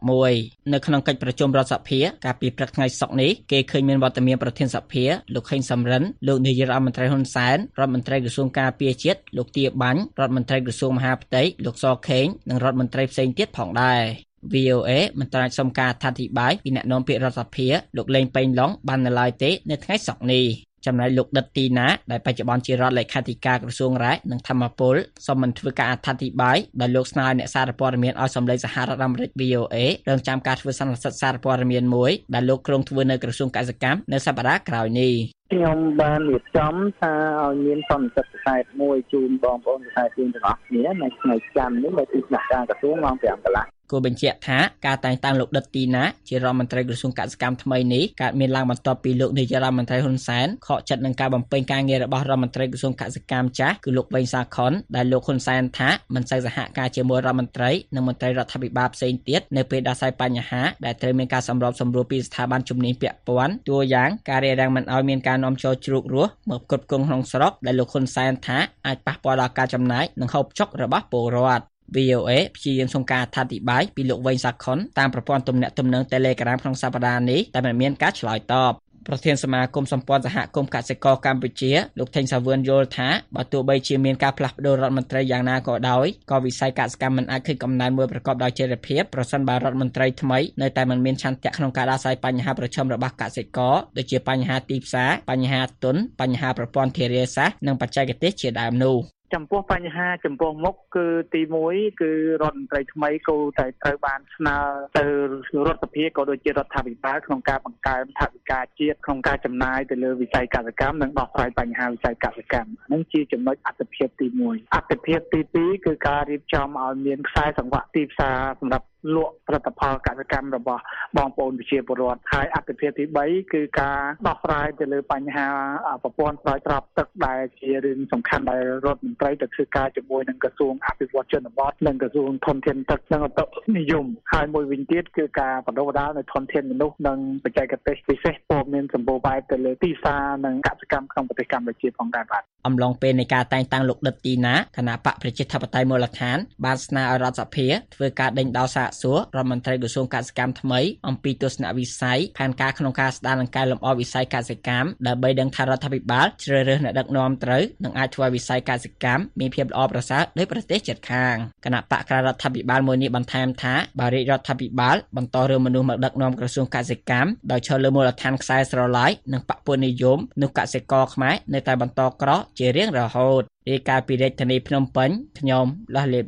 111នៅក្នុងកិច្ចប្រជុំរដ្ឋសភាកាលពីព្រឹកថ្ងៃសុក្រនេះគេឃើញមានវត្តមានប្រធានសភាលោកខេងសំរិនលោកនាយរដ្ឋមន្ត្រីហ៊ុនសែនរដ្ឋមន្ត្រីក្រសួងការពារជាតិលោកទាបាញ់រដ្ឋមន្ត្រីក្រសួងមហាផ្ទៃលោកសខេងនិងរដ្ឋមន្ត្រីផ្សេងទៀតផងដែរVOA មិនត្រូវសុំការអធិប្បាយពីអ្នកនាំពាក្យរដ្ឋសភាលោកលេងប៉េងឡុងបាននៅឡើយទេនៅថ្ងៃសុក្រនេះចំណែកលោកដិតទីណាដែលបច្ចុប្បន្នជារដ្ឋលេខាធិការក្រសួងរ៉ែនិងធម្មពលសូមមិនធ្វើការអធិប្បាយដោយលោកស្នើអ្នកសារព័ត៌មានឲ្យសម្លេងសហរដ្ឋអាមេរិក VOA រងចាំការធ្វើសន្និសីទសារព័ត៌មានមួយដែលលោកគ្រោងធ្វើនៅក្រសួងកសិកម្មនៅសប្តាហ៍ក្រោយនេះខ្ញុំបានរៀបចំថាឲ្យមានសន្និសីទពិសេសមួយជូនបងប្អូនប្រជាជនទាំងអស់គ្នានៅថ្ងៃច័ន្ទនេះនៅទីស្នាក់ការក្រសួងម៉ោង 5 កន្លះគូបញ្ជាក់ថាការតែងតាំងលោកដិតទីណាជារដ្ឋមន្ត្រីក្រសួងកសិកម្មថ្មីនេះកើតមានឡើងបន្ទាប់ពីលោកនាយរដ្ឋមន្ត្រីហ៊ុនសែនខកចិត្តនឹងការបំពេញការងាររបស់រដ្ឋមន្ត្រីក្រសួងកសិកម្មចាស់គឺលោកវែងសាខុនដែលលោកហ៊ុនសែនថាមិនសូវសហការជាមួយរដ្ឋមន្ត្រីនិងមន្ត្រីរដ្ឋាភិបាលផ្សេងទៀតនៅពេលដោះស្រាយបញ្ហាដែលត្រូវមានការសម្របសម្រួលពីស្ថាប័នជំនាញពាក់ព័ន្ធតួយ៉ាងការរារាំងមិនឲ្យមានការនាំចូលជ្រូករស់មកផ្គត់ផ្គង់ក្នុងស្រុកដែលលោកហ៊ុនសែនថាអាចប៉ះពាល់ដល់ការចំណាយនិងហូបចុករបស់ពលរដ្ឋVOA ព្យាយាមសុំការអធិប្បាយពីលោកវែងសាខុនតាមប្រព័ន្ធទំនាក់ទំនង Telegram ក្នុងសប្តាហ៍នេះតែមិនមានការឆ្លើយតបប្រធានសមាគមសម្ព័ន្ធសហគមន៍កសិករកម្ពុជាលោកថេងសាវឿនយល់ថាបើទោះបីជាមានការផ្លាស់ប្តូររដ្ឋមន្ត្រីយ៉ាងណាក៏ដោយក៏វិស័យកសិកម្មមិនអាចឃើញកំណែមួយប្រកបដោយចីរភាពប្រសិនបើរដ្ឋមន្ត្រីថ្មីនៅតែមិនមានឆន្ទៈក្នុងការដោះស្រាយបញ្ហាប្រឈមរបស់កសិករដូចជាបញ្ហាទីផ្សារបញ្ហាទុនបញ្ហាប្រព័ន្ធធារាសាស្ត្រនិងបច្ចេកទេសជាដើមនោះចំពោះបញ្ហាចំពោះមុខគឺទី1គឺរដ្ឋមន្ត្រីថ្មីគួរតែត្រូវបានស្នើទៅរដ្ឋសភាក៏ដូចជារដ្ឋាភិបាលក្នុងការបង្កើនថវិកាជាតិក្នុងការចំណាយទៅលើវិស័យកសិកម្មនិងដោះស្រាយបញ្ហាវិស័យកសិកម្មនឹងជាចំណុចអាទិភាពទី1អាទិភាពទី2គឺការរៀបចំឲ្យមានខ្សែសង្វាក់ទីផ្សារសម្រាប់លក់ផលិតផលកសិកម្មរបស់បងប្អូនប្រជាពលរដ្ឋហើយអាទិភាពទី3គឺការដោះស្រាយទៅលើបញ្ហាប្រព័ន្ធស្រោចស្រពទឹកដែលជារឿងសំខាន់ដែលរដ្ឋមន្ត្រីទៅធ្វើការជាមួយនឹងក្រសួងអភិវឌ្ឍជនបទនិងក្រសួងធនធានទឹកនិងឧតុនិយមហើយមួយវិញទៀតគឺការបណ្ដុះបណ្ដាលនៅធនធានមនុស្សនិងបច្ចេកទេសពិសេសព័ត៌មានសម្បូរបែបទៅលើទីផ្សារនិងកសិកម្មក្នុងប្រទេសកម្ពុជាផងដែរបាទអំឡុងពេលនៃការតែងតាំងលោកដិតទីណាគណៈបកប្រជាធិបតេយ្យមូលដ្ឋានបានស្នើឲ្យរដ្ឋសភាធ្វើការដេញដោលសាកសួររដ្ឋមន្ត្រីក្រសួងកសិកម្មថ្មីអំពីទស្សនវិស័យផែនការក្នុងការស្ដារនិងកែលម្អវិស័យកសិកម្មដើម្បីដឹងថារដ្ឋាភិបាលជ្រើសរើសអ្នកដឹកនាំត្រូវនិងអាចធ្វើវិស័យកសិកម្មមានភាពល្អប្រសើរដោយប្រទេសជិតខាងគណៈបកក្រៅរដ្ឋាភិបាលមួយនេះបន្ថែមថាបើរាជរដ្ឋាភិបាលបន្តរើសមនុស្សមកដឹកនាំក្រសួងកសិកម្មដោយឈរលើមូលដ្ឋានខ្សែស្រឡាយនិងបពុនិយមនោះកសិករខ្មែរនៅតែបន្តក្រជារៀងរហូតរាយការណ៍ពីរាជធានីភ្នំពេញខ្ញុំលាស់លេប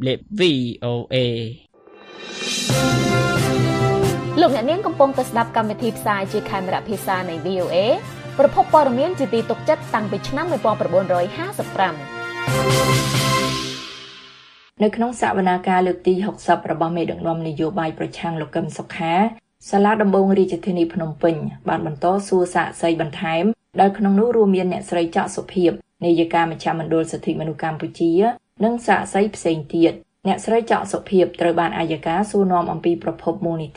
VOA លោកអ្នកនាងកំពុងតែស្ដាប់កម្មវិធីផ្សាយជាខេមរៈភាសានៃ VOA ប្រភពព័ត៌មានជាទីទុកចិត្តតាំងពីឆ្នាំ1955 នៅក្នុងសវនាការលើកទី60របស់មេដឹកនាំនយោបាយប្រឆាំងលោកកឹមសុខាសាលាដំបងរាជធានីភ្នំពេញបានបន្តសួរសាកសីបន្ថែមដែលក្នុងនោះរួមមានអ្នកស្រីច័កសុភាពនាយិកាមជ្ឈមណ្ឌលសិទ្ធិមនុស្សកម្ពុជានិងសាកសីផ្សេងទៀតអ្នកស្រីច័កសុភាពត្រូវបានអាយកាសួរនាំអំពីប្រភពមូលនិធិ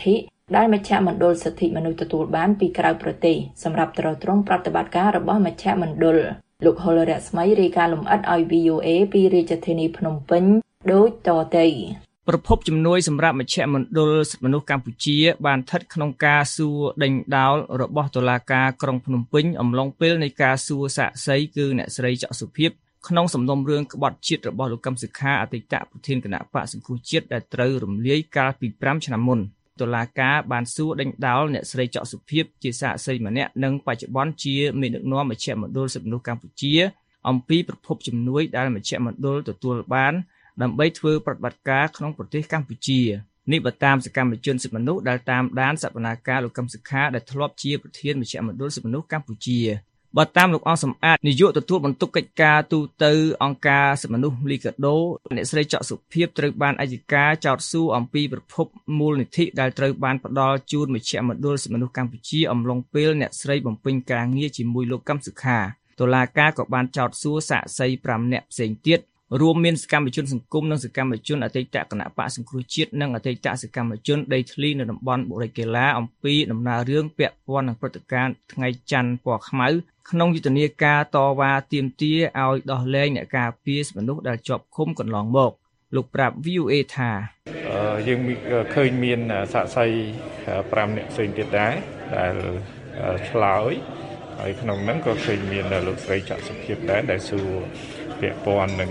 ដែលមជ្ឈមណ្ឌលសិទ្ធិមនុស្សទទួលបានពីក្រៅប្រទេសសម្រាប់ទ្រទ្រង់ប្រតិបត្តិការរបស់មជ្ឈមណ្ឌលលោកហុលរស្មីរាយការណ៍លម្អិតឲ្យ VOA ពីរាជធានីភ្នំពេញដូចតទៅប្រភពជំនួយសម្រាប់មជ្ឈមណ្ឌលសិទ្ធិមនុស្សកម្ពុជាបានស្ថិតក្នុងការសួរដេញដោលរបស់តុលាការក្រុងភ្នំពេញអំឡុងពេលនៃការសួរសាកសីគឺអ្នកស្រីច័ក្កសុភាពក្នុងសំណុំរឿងក្បត់ជាតិរបស់លោកកឹមសុខាអតីតប្រធានគណៈបកសង្គ្រោះជាតិដែលត្រូវរំលាយកាលពី5ឆ្នាំមុនតុលាការបានសួរដេញដោលអ្នកស្រីច័ក្កសុភាពជាសាក្សីម្នាក់និងបច្ចុប្បន្នជាមេដឹកនាំមជ្ឈមណ្ឌលសិទ្ធិមនុស្សកម្ពុជាអំពីប្រភពជំនួយដែលមជ្ឈមណ្ឌលទទួលបានដើម្បីធ្វើប្រតិបត្តិការក្នុងប្រទេសកម្ពុជានេះបើតាមសកម្មជនសិទ្ធិមនុស្សដែលតាមដានសកម្មភាពលោកកឹមសុខាដែលធ្លាប់ជាប្រធានមជ្ឈមណ្ឌលសិទ្ធិមនុស្សកម្ពុជាបើតាមលោកអង្គសំអាតនាយកទទួលបន្ទុកកិច្ចការទូតអង្គការសិទ្ធិមនុស្សលីកាដូអ្នកស្រីច័ក្កសុភាពត្រូវបានអัยការចោទសួរអំពីប្រភពមូលនិធិដែលត្រូវបានផ្ដល់ជូនមជ្ឈមណ្ឌលសិទ្ធិមនុស្សកម្ពុជាអំឡុងពេលអ្នកស្រីបំពេញការងារជាមួយលោកកឹមសុខាតុលាការក៏បានចោទសួរសាក្សី5នាក់ផ្សេងទៀតរួមមានសកម្មជនសង្គមនិងសកម្មជនអតីតគណៈបកសង្គ្រោះជាតិនិងអតីតសកម្មជនដីធ្លីនៅតំបន់បុរីកេឡាអំពីដំណើររឿងពាក់ព័ន្ធនឹងព្រឹត្តិការណ៍ថ្ងៃច័ន្ទពណ៌ខ្មៅក្នុងយុទ្ធនាការតវ៉ាទាមទារឲ្យដោះលែងអ្នកការពារមនុស្សដែលជាប់ឃុំកន្លងមកលោកប្រាប់ VOA ថាយើងឃើញមានសាក្សី5នាក់ផ្សេងទៀតដែរដែលឆ្លើយហើយក្នុងហ្នឹងក៏ឃើញមានលោកស្រីច័ក្កសុភាពដែរដែលសួរពាក់ព័ន្ធនឹង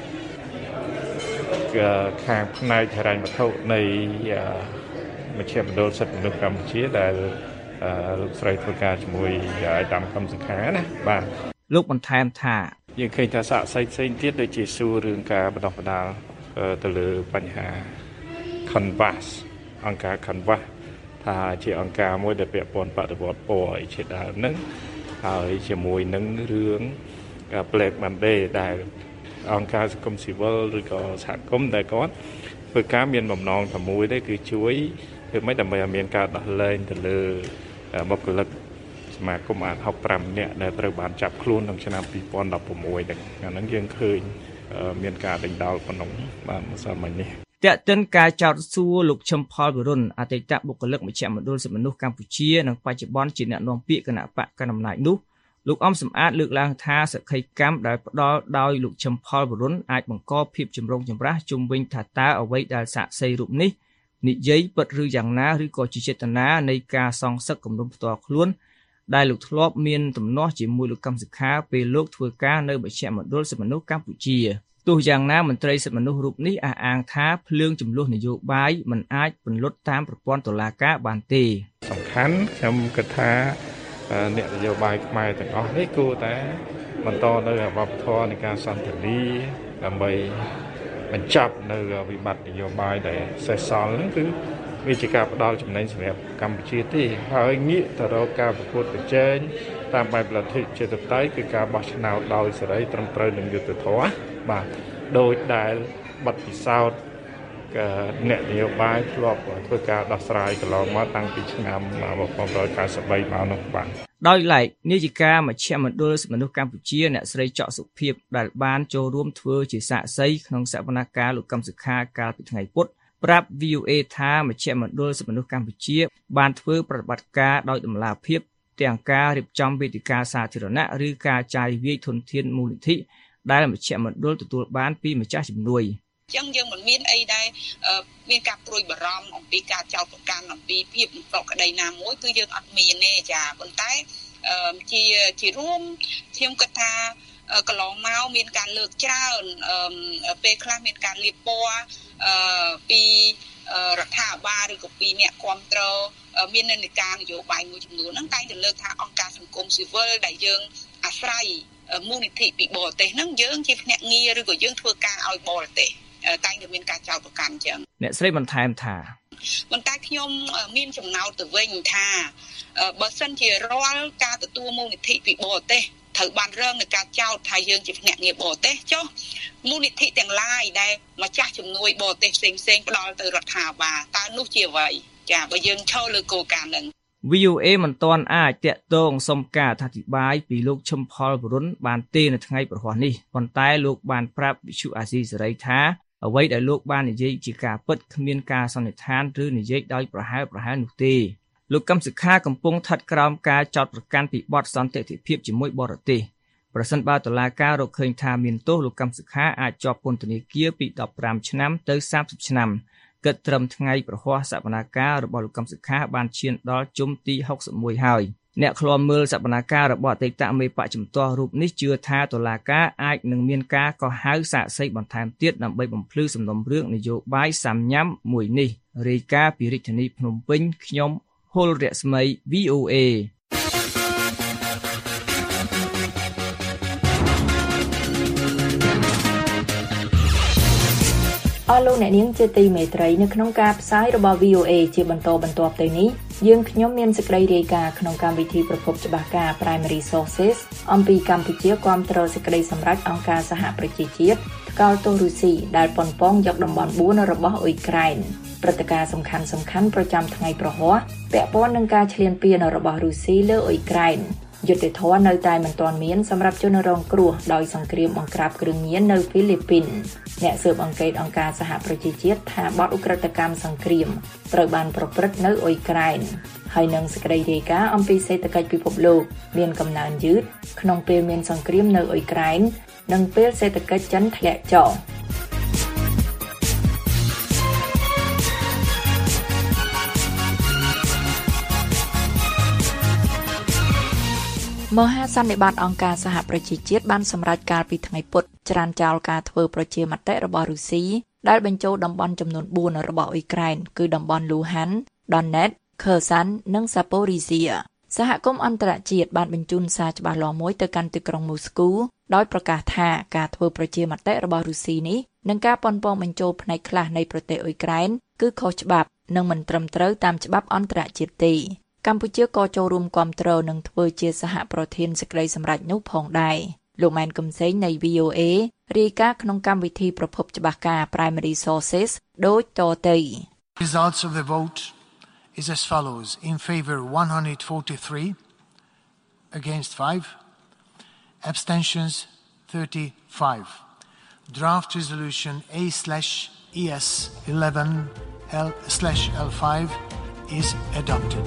ខាងផ្នែកហិរញ្ញវត្ថុនៃមជ្ឈមណ្ឌលសិទ្ធិមនុស្សកម្ពុជាដែលលោកស្រីធ្វើការជាមួយអាយតាមកឹមសុខាណាបាទលោកបន្ថែមថាយើងឃើញថាសាក្សីផ្សេងទៀតដូចជាសួររឿងការបណ្ដោះបណ្ដាលទៅលើបញ្ហា Canvas អង្គការ Canvas ថាជាអង្គការមួយដែលពាក់ព័ន្ធបដិវត្តពណ៌អីជាដើមហ្នឹងហើយជាមួយនឹងរឿងBlack Monday ដែលអង្គការសង្គមស៊ីវិលឬក៏សហគមន៍ដែលគាត់ធ្វើការមានបំណងតែមួយទេគឺជួយធ្វើម៉េចដើម្បីឲ្យមានការដោះលែងទៅលើបុគ្គលិកសមាគមអាត65នាក់ដែលត្រូវបានចាប់ខ្លួនក្នុងឆ្នាំ2016ហ្នឹងអាហ្នឹងយើងឃើញមានការដេញដោលប៉ុណ្ណឹងបាទម្សិលមិញនេះតេតិនការចោទសួរលោកឈឹមផលវិរុនអតីតបុគ្គលិកមជ្ឈមណ្ឌលសិទ្ធិមនុស្សកម្ពុជានិងបច្ចុប្បន្នជាអ្នកនាំពាក្យគណៈបកកណ្ដាលអំណាចនោះលោកអំសំអាតលើកឡើងថាសក្ខីកម្មដែលផ្ដល់ដោយលោកឈឹមផលវិរុនអាចបង្កភាពចម្រូងចម្រាសជុំវិញថាតើអ្វីដែលសាក្សីរូបនេះនិយាយពិតឬយ៉ាងណាឬក៏ជាចេតនានៃការសងសឹកគំនុំផ្ទាល់ខ្លួនដែលលោកធ្លាប់មានទំនាស់ជាមួយលោកកឹមសុខាពេលលោកធ្វើការនៅមជ្ឈមណ្ឌលសិទ្ធិមនុស្សកម្ពុជាទោះយ៉ាងណាមន្ត្រីសិទ្ធិមនុស្សរូបនេះអះអាងថាភ្លើងចំនួននយោបាយមិនអាចពន្លត់តាមប្រព័ន្ធតុលាការបានទេសំខាន់ខ្ញុំគិតថាអ្នកនយោបាយខ្មែរទាំងអស់នេះគួរតែបន្តនៅវប្បធម៌នៃការសន្ទនាដើម្បីបញ្ចប់នៅវិបត្តិនយោបាយដែលសេសសល់ហ្នឹងគឺវាជាការផ្ដល់ចំណេញសម្រាប់កម្ពុជាទេហើយងាកទៅរកការប្រកួតប្រជែងតាមបែបលទ្ធិជាតិតៃគឺការបោះឆ្នោតដោយសេរីត្រឹមត្រូវនិងយុត្តិធម៌បាទដោយដែលបទពិសោធន៍អ្នកនយោបាយធ្លាប់ធ្វើការដោះស្រាយកន្លងមកតាំងពីឆ្នាំ1993មកនោះបាទដោយឡែកនាយិកាមជ្ឈមណ្ឌលសិទ្ធិមនុស្សកម្ពុជាអ្នកស្រីច័ក្កសុភាពដែលបានចូលរួមធ្វើជាសាក្សីក្នុងសវនកម្មលោកកឹមសុខាកាលពីថ្ងៃពុធប្រាប់ VOA ថាមជ្ឈមណ្ឌលសិទ្ធិមនុស្សកម្ពុជាបានធ្វើប្រតិបត្តិការដោយតម្លាភាពទាំងការរៀបចំវេទិកាសាធារណៈឬការចាយវាយធនធានមូលនិធិដែលមជ្ឈមណ្ឌលទទួលបានពីម្ចាស់ជំនួយចឹងយើងមិនមានអីដែលមានការព្រួយបារម្ភអំពីការចោទប្រកាន់អំពីភាពប្រក្រតីណាមួយគឺយើងអត់មានទេចាប៉ុន្តែជារួមខ្ញុំគិតថាកន្លងមកមានការលើកច្រើនពេលខ្លះមានការលាបពណ៌ពីរដ្ឋាភិបាលឬក៏ពីអ្នកគ្រប់គ្រងមាននិន្នាការនយោបាយមួយចំនួនហ្នឹងតែងតែលើកថាអង្គការសង្គមស៊ីវិលដែលយើងអាស្រ័យមូលនិធិពីបរទេសហ្នឹងយើងជាភ្នាក់ងារឬក៏យើងធ្វើការឲ្យបរទេសតែងតែមានការចោទប្រកាន់អញ្ចឹងអ្នកស្រីបន្ថែមថាប៉ុន្តែខ្ញុំមានចំណោទទៅវិញថាបើសិនជារាល់ការទទួលមូលនិធិពីបរទេសត្រូវបានរងនឹងការចោទថាយើងជាភ្នាក់ងារបរទេសចុះមូលនិធិទាំងឡាយដែលម្ចាស់ជំនួយបរទេសផ្សេងផ្ដល់ទៅរដ្ឋាភិបាលតើនោះជាអ្វីចាបើយើងឈរលើគោលការណ៍ហ្នឹង VOA មិនទាន់អាចតាក់ទងសុំការអធិប្បាយពីលោកឈឹមផលវរុនបានទេនៅថ្ងៃប្រហ័សនេះប៉ុន្តែលោកបានប្រាប់វិទ្យុអាស៊ីសេរីថាអ្វីដែលលោកបាននិយាយជាការពិតគ្មានការសន្និដ្ឋានឬនិយាយដោយប្រហែលនោះទេលោកកឹមសុខាកំពុងស្ថិតក្រោមការចោទប្រកាន់ពីបទសន្តិភាពជាមួយបរទេសប្រសិនបើតុលាការរកឃើញថាមានទោសលោកកឹមសុខាអាចជាប់ពន្ធនាគារពី15ឆ្នាំទៅ30ឆ្នាំគិតត្រឹមថ្ងៃប្រហ័សសវនាការរបស់លោកកឹមសុខាបានឈានដល់ជុំទី61ហើយអ្នកឃ្លាំមើលសវនាការរបស់អតីតមេបកជំទាស់រូបនេះជឿថាតុលាការអាចនឹងមានការកោះហៅសាកសីបន្ថែមទៀតដើម្បីបំភ្លឺសំណុំរឿងនយោបាយសាមញ្ញមួយនេះរាយការណ៍ពីរាជធានីភ្នំពេញខ្ញុំហុលរស្មី VOA អស់លោកអ្នកនាងជាទីមេត្រីនៅក្នុងការផ្សាយរបស់ VOA ជាបន្តបន្ទាប់ទៅនេះយើងខ្ញុំមានសេចក្តីរាយការណ៍ក្នុងកម្មវិធីប្រភពច្បាស់ការ Primary Sources អំពីកម្ពុជាគាំទ្រសេចក្តីសម្រេចអង្គការសហប្រជាជាតិថ្កោលទោសរុស្ស៊ីដែលប៉ុនប៉ងយកតំបន់4របស់អ៊ុយក្រែនព្រឹត្តិការណ៍សំខាន់ប្រចាំថ្ងៃប្រហ័សពាក់ព័ន្ធនឹងការឈ្លានពានរបស់រុស្ស៊ីលើអ៊ុយក្រែនយុទ្ធធរនៅតែមិនទាន់មានសម្រាប់ជនរងគ្រោះដោយសង្គ្រាមបង្ក្រាបគ្រឿងញៀននៅហ្វីលីពីនអ្នកស៊ើបអង្កេតអង្គការសហប្រជាជាតិថាបទឧក្រិដ្ឋកម្មសង្គ្រាមត្រូវបានប្រព្រឹត្តនៅអ៊ុយក្រែនហើយនឹងសេចក្តីរាយការណ៍អំពីសេដ្ឋកិច្ចពិភពលោកមានកំណើនយឺតក្នុងពេលមានសង្គ្រាមនៅអ៊ុយក្រែននិងពេលសេដ្ឋកិច្ចចិនធ្លាក់ចុះមហាសន្និបាតអង្គការសហប្រជាជាតិបានសម្រេចកាលពីថ្ងៃពុធច្រានចោលការធ្វើប្រជាមតិរបស់រុស្ស៊ីដែលបញ្ចូលតំបន់ចំនួន4របស់អ៊ុយក្រែនគឺតំបន់ Luhansk, Donetsk, Kherson និង Zaporizhzhia សហគមន៍អន្តរជាតិបានបញ្ជូនសារច្បាស់លាស់មួយទៅកាន់ទីក្រុងមូស្គូដោយប្រកាសថាការធ្វើប្រជាមតិរបស់រុស្ស៊ីនេះនិងការប៉ុនប៉ងបញ្ចូលផ្នែកខ្លះនៃប្រទេសអ៊ុយក្រែនគឺខុសច្បាប់និងមិនត្រឹមត្រូវតាមច្បាប់អន្តរជាតិទេកម្ពុជាក៏ចូលរួមគាំទ្រនិងធ្វើជាសហប្រធានសេចក្តីសម្រេចនោះផងដែរលោកម៉ែនកំសែងនៃ VOA រាយការណ៍ក្នុងកម្មវិធីប្រភពច្បាស់ការ Primary Sources ដូចតទៅ Results of the vote is as follows in favor 143 against 5 abstentions 35 Draft resolution A/ES 11/L5 is adopted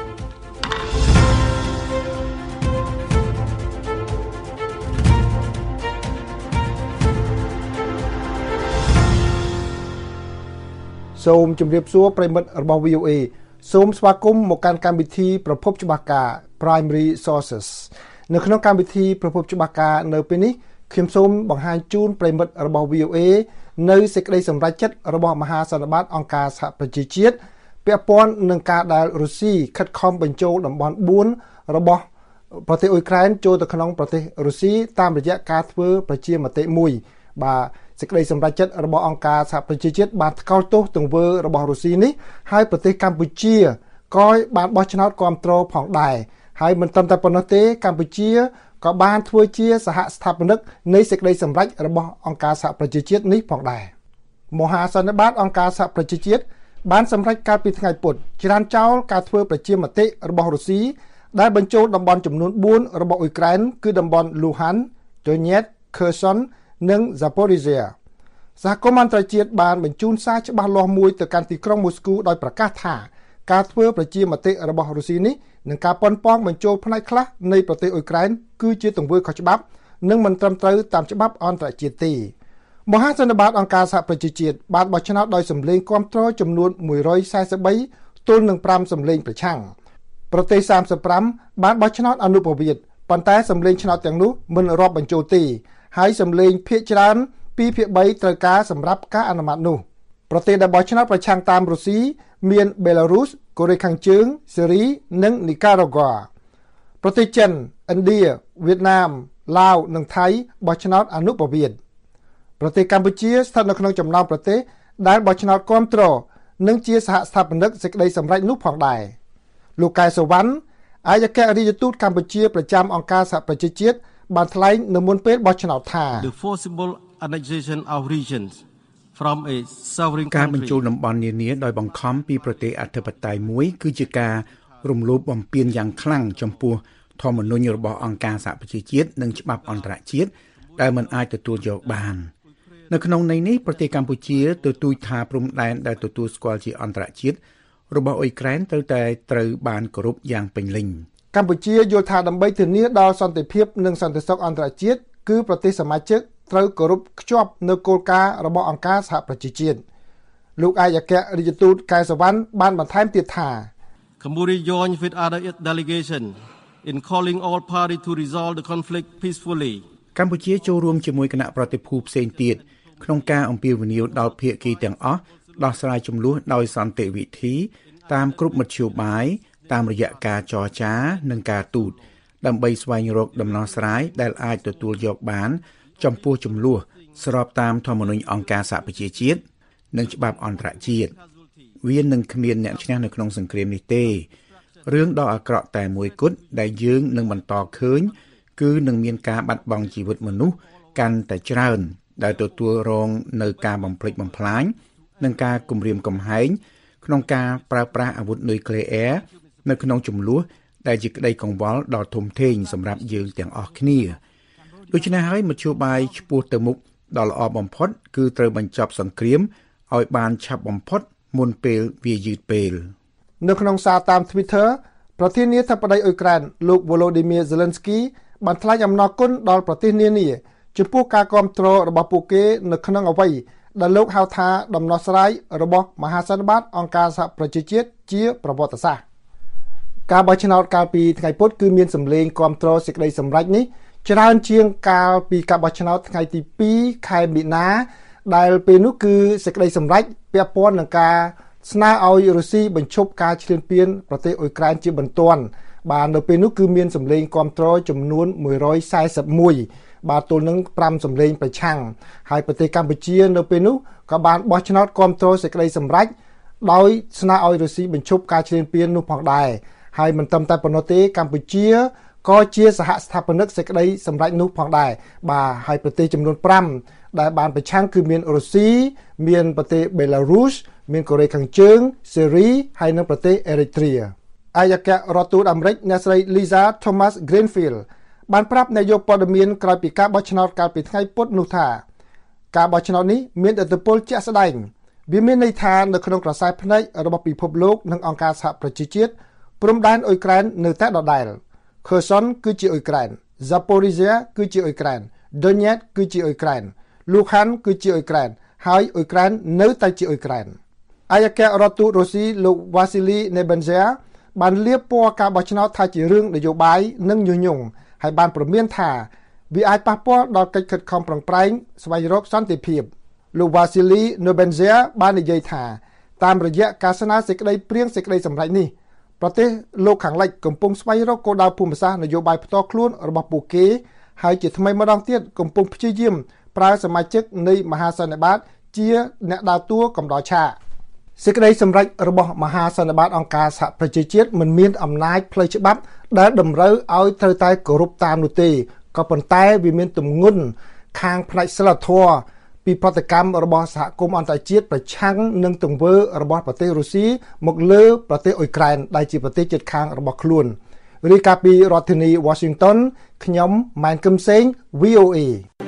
សូមជម្រាបសួរប្រិមិត្តរបស់ VOA សូមស្វាគមន៍មកកាន់កម្មវិធីប្រភពច្បាស់ការ Primary Sources នៅក្នុងកម្មវិធីប្រភពច្បាស់ការនៅពេលនេះខ្ញុំសូមបង្ហាញជូនប្រិមិត្តរបស់ VOA នៅសេចក្តីសម្រេចចិត្តរបស់មហាសន្និបាតអង្គការសហប្រជាជាតិពាក់ព័ន្ធនឹងការដែលរុស្ស៊ីខិតខំបញ្ចូលតំបន់4របស់ប្រទេសអ៊ុយក្រែនចូលទៅក្នុងប្រទេសរុស្ស៊ីតាមរយៈការធ្វើប្រជាមតិមួយបាទសេចក្តីសម្រេចចិត្តរបស់អង្គការសហប្រជាជាតិបានថ្កោលទោសទង្វើរបស់រុស្ស៊ីនេះហើយប្រទេសកម្ពុជាក៏បានបោះឆ្នោតគាំទ្រផងដែរហើយមិនត្រឹមតែប៉ុណ្ណោះទេកម្ពុជាក៏បានធ្វើជាសហស្ថាបនិកនៃសេចក្តីសម្រេចរបស់អង្គការសហប្រជាជាតិនេះផងដែរមហាសន្និបាតអង្គការសហប្រជាជាតិបានសម្រេចកាលពីថ្ងៃពុធច្រានចោលការធ្វើប្រជាមតិរបស់រុស្ស៊ីដែលបញ្ចូលតំបន់ចំនួន4របស់អ៊ុយក្រែនគឺតំបន់ Luhansk, Donetsk, Kherson និង Zaporizhzhia សហគមន៍អន្តរជាតិបានបញ្ជូនសារច្បាស់លាស់មួយទៅកាន់ទីក្រុងមូស្គូដោយប្រកាសថាការធ្វើប្រជាមតិរបស់រុស្ស៊ីនេះនិងការប៉ុនប៉ងបញ្ចូលផ្នែកខ្លះនៃប្រទេសអ៊ុយក្រែនគឺជាទង្វើខុសច្បាប់និងមិនត្រឹមត្រូវតាមច្បាប់អន្តរជាតិទេមហាសន្និបាតអង្គការសហប្រជាជាតិបានបោះឆ្នោតដោយសម្លេងគាំទ្រចំនួន143ទល់នឹង5សម្លេងប្រឆាំងប្រទេស35បានបោះឆ្នោតអនុប្រវេសន៍ប៉ុន្តែសម្លេងឆ្នោតទាំងនោះមិនរាប់បញ្ចូលទេហើយសម្លេងភាគច្រើន2/3ត្រូវការសម្រាប់ការអនុម័តនោះប្រទេសដែលបោះឆ្នោតប្រឆាំងតាមរុស្ស៊ីមាន Belarus កូរ៉េខាងជើង សេរី និង Nicaragua ប្រទេសចិន ឥណ្ឌា វៀតណាម ឡាវ និងថៃបោះឆ្នោតអនុប្រវេសន៍ប្រទេសកម្ពុជាស្ថិតនៅក្នុងចំណោមប្រទេសដែលបោះឆ្នោតគាំទ្រនិងជាសហស្ថាបនិកសេចក្តីសម្រេចនោះផងដែរលោកកែសវណ្ណឯកអគ្គរដ្ឋទូតកម្ពុជាប្រចាំអង្គការសហប្រជាជាតិបានថ្លែងនៅមុនពេលបោះឆ្នោតថា The forcible annexation of regions from a sovereign country ការបញ្ចូលតំបន់នានាដោយបង្ខំពីប្រទេសអធិបតេយ្យមួយគឺជាការរំលោភបំពានយ៉ាងខ្លាំងចំពោះធម្មនុញ្ញរបស់អង្គការសហប្រជាជាតិនិងច្បាប់អន្តរជាតិដែលមិនអាចទទួលយកបាននៅក្នុងន័យនេះប្រទេសកម្ពុជាទទូចថាព្រំដែនដែលទទួលស្គាល់ជាអន្តរជាតិរបស់អ៊ុយក្រែនត្រូវបានគោរពយ៉ាងពេញលេញកម្ពុជាយល់ថាដើម្បីធានាដល់សន្តិភាពនិងសន្តិសុខអន្តរជាតិគឺប្រទេសសមាជិកត្រូវគោរពខ្ជាប់នូវគោលការណ៍របស់អង្គការសហប្រជាជាតិលោកឯកអគ្គរដ្ឋទូតកែសវណ្ណបានបន្ថែមទៀតថា Cambodia joined with other delegation in calling all parties to resolve the conflict peacefully កម្ពុជាចូលរួមជាមួយគណៈប្រតិភូផ្សេងទៀតក្នុងការអំពាវនាវដល់ភាគីទាំងអស់ដោះស្រាយជម្លោះដោយសន្តិវិធីតាមគ្រប់មធ្យោបាយតាមរយៈការចរចានិងការទូតដើម្បីស្វែងរកដំណោះស្រាយដែលអាចទទួលយកបានចំពោះជម្លោះស្របតាមធម្មនុញ្ញអង្គការសហប្រជាជាតិនិងច្បាប់អន្តរជាតិវានឹងគ្មានអ្នកឈ្នះនៅក្នុងសង្គ្រាមនេះទេរឿងដ៏អាក្រក់តែមួយគត់ដែលយើងនឹងបន្តឃើញគឺនឹងមានការបាត់បង់ជីវិតមនុស្សកាន់តែច្រើនដែលទទួលរងនៅការបំផ្លិចបំផ្លាញនិងការគំរាមកំហែងក្នុងការប្រើប្រាស់អាវុធនុយក្លេអ៊ែរនៅក្នុងជម្លោះដែលជាក្តីកង្វល់ដ៏ធំធេងសម្រាប់យើងទាំងអស់គ្នាដូច្នេះហើយមធ្យោបាយឆ្ពោះទៅមុខដ៏ល្អបំផុតគឺត្រូវបញ្ចប់សង្គ្រាមឲ្យបានឆាប់បំផុតមុនពេលវាយឺតពេលនៅក្នុងសារតាម Twitter ប្រធានាធិបតីអ៊ុយក្រែនលោក Volodymyr Zelensky បានថ្លែងអំណរគុណដល់ប្រទេសនានាចំពោះការគាំទ្ររបស់ពួកគេនៅក្នុងអ្វីដែលលោកហៅថាដំណោះស្រាយរបស់មហាសន្និបាតអង្គការសហប្រជាជាតិជាប្រវត្តិសាស្ត្រការបោះឆ្នោតកាលពីថ្ងៃពុធគឺមានសម្លេងគាំទ្រសេចក្តីសម្រេចនេះច្រើនជាងកាលពីការបោះឆ្នោតថ្ងៃទី2ខែមីនាដែលពេលនោះគឺសេចក្តីសម្រេចពាក់ព័ន្ធនឹងការស្នើឲ្យរុស្ស៊ីបញ្ឈប់ការឈ្លានពានប្រទេសអ៊ុយក្រែនជាបន្ទាន់បាទនៅពេលនោះគឺមានសម្លេងគាំទ្រចំនួន141បាទទល់នឹង5សម្លេងប្រឆាំងហើយប្រទេសកម្ពុជានៅពេលនោះក៏បានបោះឆ្នោតគាំទ្រសេចក្តីសម្រេចដោយស្នើឲ្យរុស្ស៊ីបញ្ឈប់ការឈ្លានពាននោះផងដែរហើយមិនត្រឹមតែប៉ុណ្ណោះទេកម្ពុជាក៏ជាសហស្ថាបនិកសេចក្តីសម្រេចនោះផងដែរបាទហើយប្រទេសចំនួន5ដែលបានប្រឆាំងគឺមានរុស្ស៊ីមានប្រទេសបេឡារុសមានកូរ៉េខាងជើងសេរីហើយនិងប្រទេសអេរីត្រាឯកអគ្គរដ្ឋទូតអាមេរិកអ្នកស្រី Lisa Thomas Greenfield បានប្រាប់នាយកព័ត៌មានក្រោយពីការបោះឆ្នោតកាលពីថ្ងៃពុធនោះថាការបោះឆ្នោតនេះមានឥទ្ធិពលជាក់ស្ដែងវាមានន័យថានៅក្នុងក្រសែភ្នែករបស់ពិភពលោកនិងអង្គការសហប្រជាជាតិព្រំដែនអ៊ុយក្រែននៅតែដដែល Kherson គឺជាអ៊ុយក្រែន Zaporizhia គឺជាអ៊ុយក្រែន Donetsk គឺជាអ៊ុយក្រែន Luhansk គឺជាអ៊ុយក្រែនហើយអ៊ុយក្រែននៅតែជាអ៊ុយក្រែនឯកអគ្គរដ្ឋទូតរុស្ស៊ីលោក Vasily Nebenzia បានលាបពណ៌ការបោះឆ្នោតថាជារឿងនយោបាយនិងញុះញង់ហើយបានព្រមានថាវាអាចប៉ះពាល់ដល់កិច្ចខិតខំប្រឹងប្រែងស្វែងរកសន្តិភាពលោក Vasily Nebenzia បាននិយាយថាតាមរយៈការស្នើសេចក្តីព្រៀងសេចក្តីសម្រេចនេះប្រទេសលោកខាងលិចកំពុងស្វែងរកគោលដៅភូមិសាស្ត្រនយោបាយផ្ទាល់ខ្លួនរបស់ពួកគេហើយជាថ្មីម្ដងទៀតកំពុងព្យាយាមប្រើសមាជិកនៃមហាសន្និបាតជាអ្នកដើរតួកំដរឆាកសេចក្តីសម្រេចរបស់មហាសន្និបាតអង្គការសហប្រជាជាតិមិនមានអំណាចផ្លូវច្បាប់ដែលតម្រូវឲ្យត្រូវតែគោរពតាមនោះទេក៏ប៉ុន្តែវាមានទម្ងន់ខាងផ្នែកសិលធម៌ពីប្រតិកម្មរបស់សហគមន៍អន្តរជាតិប្រឆាំងនឹងទង្វើរបស់ប្រទេសរុស្ស៊ីមកលើប្រទេសអ៊ុយក្រែនដែលជាប្រទេសជិតខាងរបស់ខ្លួនរាយការណ៍ពីរដ្ឋធានី Washington ខ្ញុំម៉ែនគឹមសេង VOA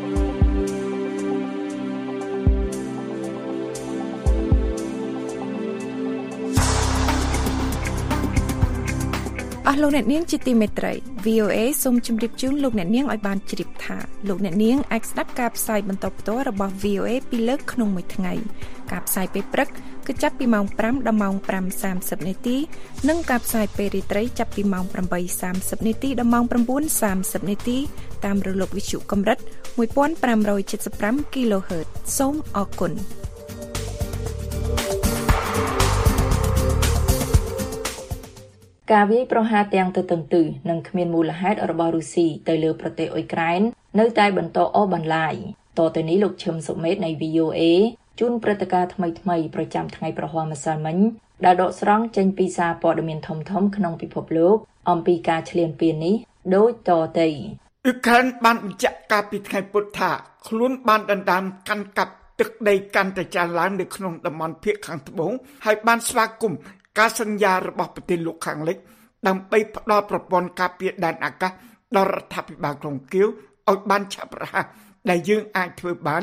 អស់លោកអ្នកនាងជាទីមេត្រី VOA សូមជម្រាបជូនលោកអ្នកនាងឲ្យបានជ្រាបថាលោកអ្នកនាងអាចស្ដាប់ការផ្សាយបន្តផ្ទាល់របស់ VOA ពីរលើកក្នុងមួយថ្ងៃការផ្សាយពេលព្រឹកគឺចាប់ពីម៉ោង 5 ដល់ម៉ោង 5:30 នាទីនិងការផ្សាយពេលរាត្រីចាប់ពីម៉ោង 8:30 នាទីដល់ម៉ោង 9:30 នាទីតាមរលកវិទ្យុកម្រិត 1575 kHz សូមអរគុណការវាយប្រហារទាំងទៅទាំងទិសនិងគ្មានមូលហេតុរបស់រុស្ស៊ីទៅលើប្រទេសអ៊ុយក្រែននៅតែបន្តអូសបន្លាយតទៅនេះលោកឈឹមសុមេតនៃ VOA ជូនព្រឹត្តិការណ៍ថ្មីៗប្រចាំថ្ងៃប្រហ័សម្សិលមិញដែលដកស្រង់ចេញពីសារព័ត៌មានធំៗក្នុងពិភពលោកអំពីការឈ្លានពាននេះដូចតទៅអ៊ុយក្រែនបានបញ្ជាក់កាលពីថ្ងៃពុធថាខ្លួនបានដណ្ដើមកាន់កាប់ទឹកដីកាន់តែច្រើនឡើងនៅក្នុងតំបន់ភាគខាងត្បូងហើយបានស្វាគមន៍ការសន្យារបស់ប្រទេសលោកខាងលិចដើម្បីផ្ដល់ប្រព័ន្ធការពារដែនអាកាសដល់រដ្ឋាភិបាលក្រុងគៀវឲ្យបានឆាប់រហ័សដែលយើងអាចធ្វើបាន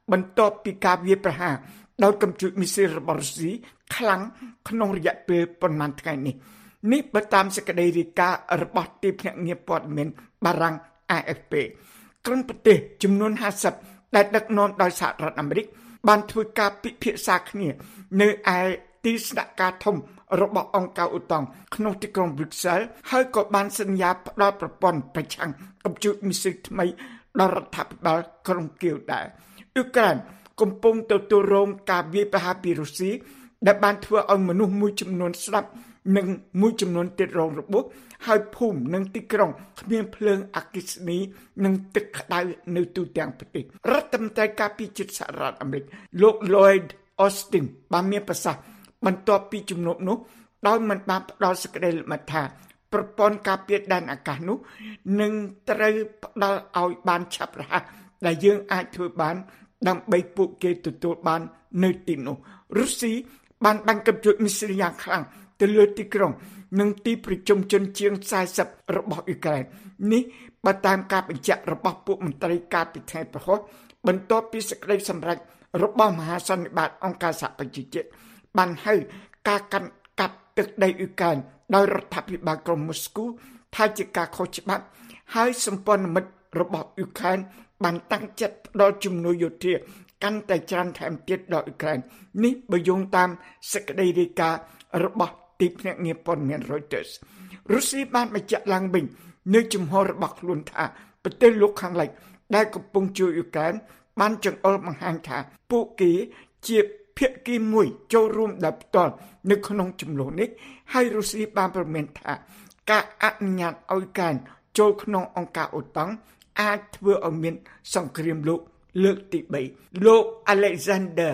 បន្ទាប់ពីការវាយប្រហារដោយកំជូតមីស៊ីលរបស់រុស្ស៊ីខ្លាំងក្នុងរយៈពេលប៉ុន្មានថ្ងៃនេះបើតាមសេចក្តីរាយការណ៍របស់ទីភ្នាក់ងារព័ត៌មានបារាំង AFP ក្រុមប្រទេសចំនួន50ដែលដឹកនាំដោយសហរដ្ឋអាមេរិកបានធ្វើការពិភាក្សាគ្នានៅឯទីស្នាក់ការធំរបស់អង្គការអូតុងក្នុងទីក្រុងប្រ៊ុកសែលហើយក៏បានសន្យាផ្តល់ប្រព័ន្ធប្រឆាំងកំជូតមីស៊ីលថ្មីដល់រដ្ឋាភិបាលក្រុងគៀវដែរអ៊ុក្រែនកំពុងទទួលរងការវាយប្រហារពីរុស្ស៊ីដែលបានធ្វើឲ្យមនុស្សមួយចំនួនស្លាប់និងមួយចំនួនទៀតរងរបួសហើយភូមិនិងទីក្រុងគ្មានភ្លើងអគ្គិសនីនិងទឹកក្តៅនៅទូទាំងប្រទេសរដ្ឋមន្ត្រីការពារជាតិសហរដ្ឋអាមេរិកលោក Lloyd Austin បានមានប្រសាសន៍បន្ទាប់ពីជំនួបនោះដោយមិនបានផ្ដល់សេចក្តីលម្អិតថាប្រព័ន្ធការពារដែនអាកាសនោះនឹងត្រូវផ្ដល់ឲ្យបានឆាប់រហ័សដែលយើងអាចធ្វើបានដើម្បីពួកគេទទួលបាននៅទីនោះរុស្ស៊ីបានបាញ់កំជូតមីស៊ីលយ៉ាងខ្លាំងទៅលើទីក្រុងនិងទីប្រជុំជនជាង40របស់អ៊ុក្រែននេះបើតាមការបញ្ជាក់របស់ពួកមន្ត្រីការពិធីប្រហោះបន្ទាប់ពីសេចក្តីសម្រេចរបស់មហាសន្និបាតអង្គការសហប្រជាជាតិបានហៅការកាន់កាប់ទឹកដីអ៊ុក្រែនដោយរដ្ឋាភិបាលក្រុងម៉ូស្គូថាជាការខុសច្បាប់ហើយសម្ព័ន្ធមិត្តរបស់អ៊ុក្រែនបានតាំងចិត្តផ្ដល់ជំនួយយោធាកាន់តែច្រើនថែមទៀតដល់អ៊ុក្រែននេះបើយោងតាមសេចក្តីរាយការណ៍របស់ទីភ្នាក់ងារព័ត៌មាន Reuters រុស្ស៊ីបានបញ្ជាក់ឡើងវិញនៅជំហររបស់ខ្លួនថាប្រទេសលោកខាងលិចដែលកំពុងជួយអ៊ុក្រែនបានចង្អុលបង្ហាញថាពួកគេជាភាគីមួយចូលរួមដោយផ្ទាល់នៅក្នុងចំនួននេះហើយរុស្ស៊ីបានប្រមានថាការអនុញ្ញាតឲ្យអ៊ុក្រែនចូលក្នុងអង្គការអូតុងអាចធ្វើឲ្យមានសង្គ្រាមលោកលើកទី3លោក Alexander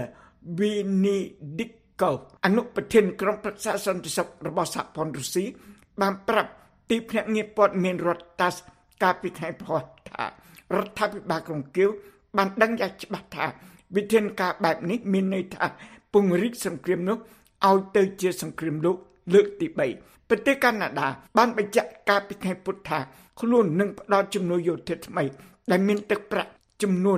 Vinnytskov អនុប្រធានក្រុមប្រឹក្សាសន្តិសុខរបស់សហព័ន្ធរុស្ស៊ីបានប្រាប់ទីភ្នាក់ងារព័ត៌មានរដ្ឋ TASS កាលពីថ្ងៃព្រហស្បតិ៍ថារដ្ឋាភិបាលក្រុងគៀវបានដឹងយ៉ាងច្បាស់ថាវិធានការបែបនេះមានន័យថាពង្រីកសង្គ្រាមនោះឲ្យទៅជាសង្គ្រាមលោកលើកទី3ប្រទេសកាណាដាបានបញ្ជាក់កាលពីថ្ងៃពុធថាខ្លួននឹងផ្ដល់ជំនួយយោធាថ្មីដែលមានទឹកប្រាក់ចំនួន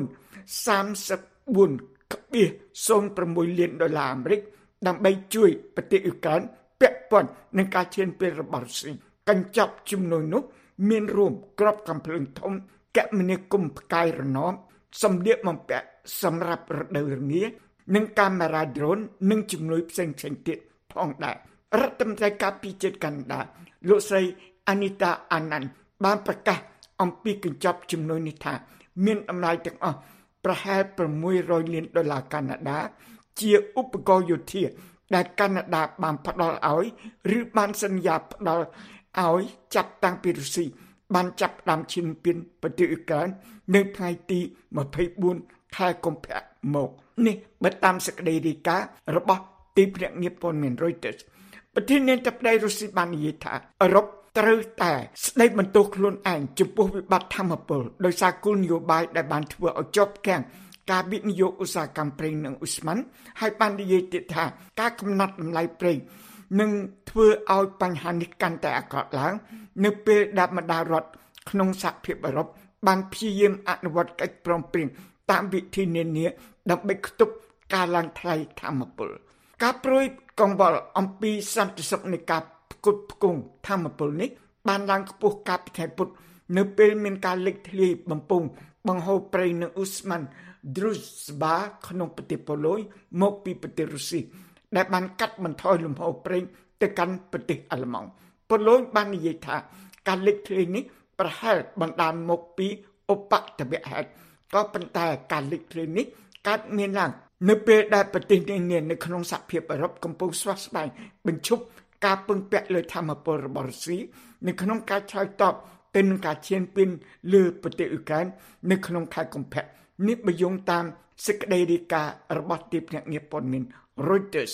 $34.06 លានអាមេរិកដើម្បីជួយប្រទេសអ៊ុក្រែនពាក់ព័ន្ធនឹងការឈានពេលរបស់រុស្ស៊ីកញ្ចប់ជំនួយនោះមានរួមគ្រាប់កាំភ្លើងធំគមនាគមន៍ផ្កាយរណបសម្លៀកបំពាក់សម្រាប់រដូវរងានិងកាមេរ៉ា drone និងជំនួយផ្សេងៗទៀតផងដែររដ្ឋមន្ត្រីការពារជាតិកាណាដាលោកស្រី Anita Anand បានប្រកាសអំពីកញ្ចប់ជំនួយនេះថាមានតម្លៃទាំងអស់ប្រហែល$600 លានកាណាដាជាឧបករណ៍យោធាដែលកាណាដាបានផ្ដល់ឲ្យឬបានសន្យាផ្ដល់ឲ្យចាប់តាំងពីរុស្ស៊ីបានចាប់ផ្ដើមឈានពានប្រទេសអ៊ុក្រែននៅថ្ងៃទី24ខែកុម្ភៈមកនេះបើតាមសេចក្តីរាយការណ៍របស់ទីភ្នាក់ងារព័ត៌មាន Reuters ប្រធានាធិបតីរុស្ស៊ីបាននិយាយថាអឺរ៉ុបត្រូវតែស្ដីបន្ទោសខ្លួនឯងចំពោះវិបត្តិថាមពលដោយសារគោលនយោបាយដែលបានធ្វើឲ្យជាប់គាំងការវិនិយោគឧស្សាហកម្មប្រេងនិងឧស្ម័នហើយបាននិយាយទៀតថាការកំណត់តម្លៃប្រេងនឹងធ្វើឲ្យបញ្ហានេះកាន់តែអាក្រក់ឡើងនៅពេលដែលបណ្ដារដ្ឋក្នុងសហភាពអឺរ៉ុបបានព្យាយាមអនុវត្តកិច្ចព្រមព្រៀងតាមវិធីនានាដើម្បីខ្ទប់ការឡើងថ្លៃថាមពលការព្រួយកង្វល់អំពីសន្តិសុខនៃការផ្គត់ផ្គង់ថាមពលនេះបានឡើងខ្ពស់កាលពីថ្ងៃពុធនៅពេលមានការលេចធ្លាយបំពង់បង្ហូរប្រេងនិងឧស្ម័ន Druzhba ក្នុងប្រទេសប៉ូឡូញមកពីប្រទេសរុស្ស៊ីដែលបានកាត់បន្ថយលំហូរប្រេងទៅកាន់ប្រទេសអាល្លឺម៉ង់ប៉ូឡូញបាននិយាយថាការលេចធ្លាយនេះប្រហែលបណ្ដាលមកពីឧបទ្ទវហេតុក៏ប៉ុន្តែការលេចធ្លាយនេះកើតមានឡើងនៅពេលដែលប្រទេសនានានៅក្នុងសហភាពអឺរ៉ុបកំពុងស្វាស្វែងបញ្ឈប់ការពឹងពាក់លើថាមពលរបស់រុស្ស៊ីនៅក្នុងការឆ្លើយតបទៅនឹងការឈានពានលើប្រទេសអ៊ុក្រែននៅក្នុងខែកុម្ភៈនេះបើយោងតាមសេចក្តីរាយការណ៍របស់ទីភ្នាក់ងារព័ត៌មាន Reuters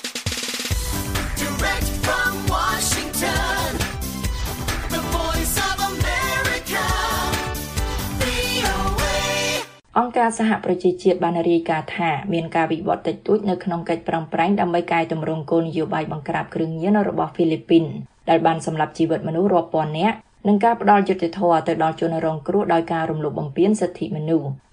Direct from Washington The Voice of America VOA អង្គការសហប្រជាជាតិបានរាយការណ៍ថាមានការវិវត្តតិចតួចនៅក្នុងកិច្ចប្រឹងប្រែងដើម្បីកែតម្រង់គោលនយោបាយបង្ក្រាបគ្រឿងញៀនរបស់ហ្វីលីពីនដែលបានសម្លាប់ជីវិតមនុស្សរាប់ពាន់នាក់និងការផ្ដល់យុត្តិធម៌ទៅដល់ជនរងគ្រោះដោយការរំលោភបំពានសិទ្ធិមនុស្ស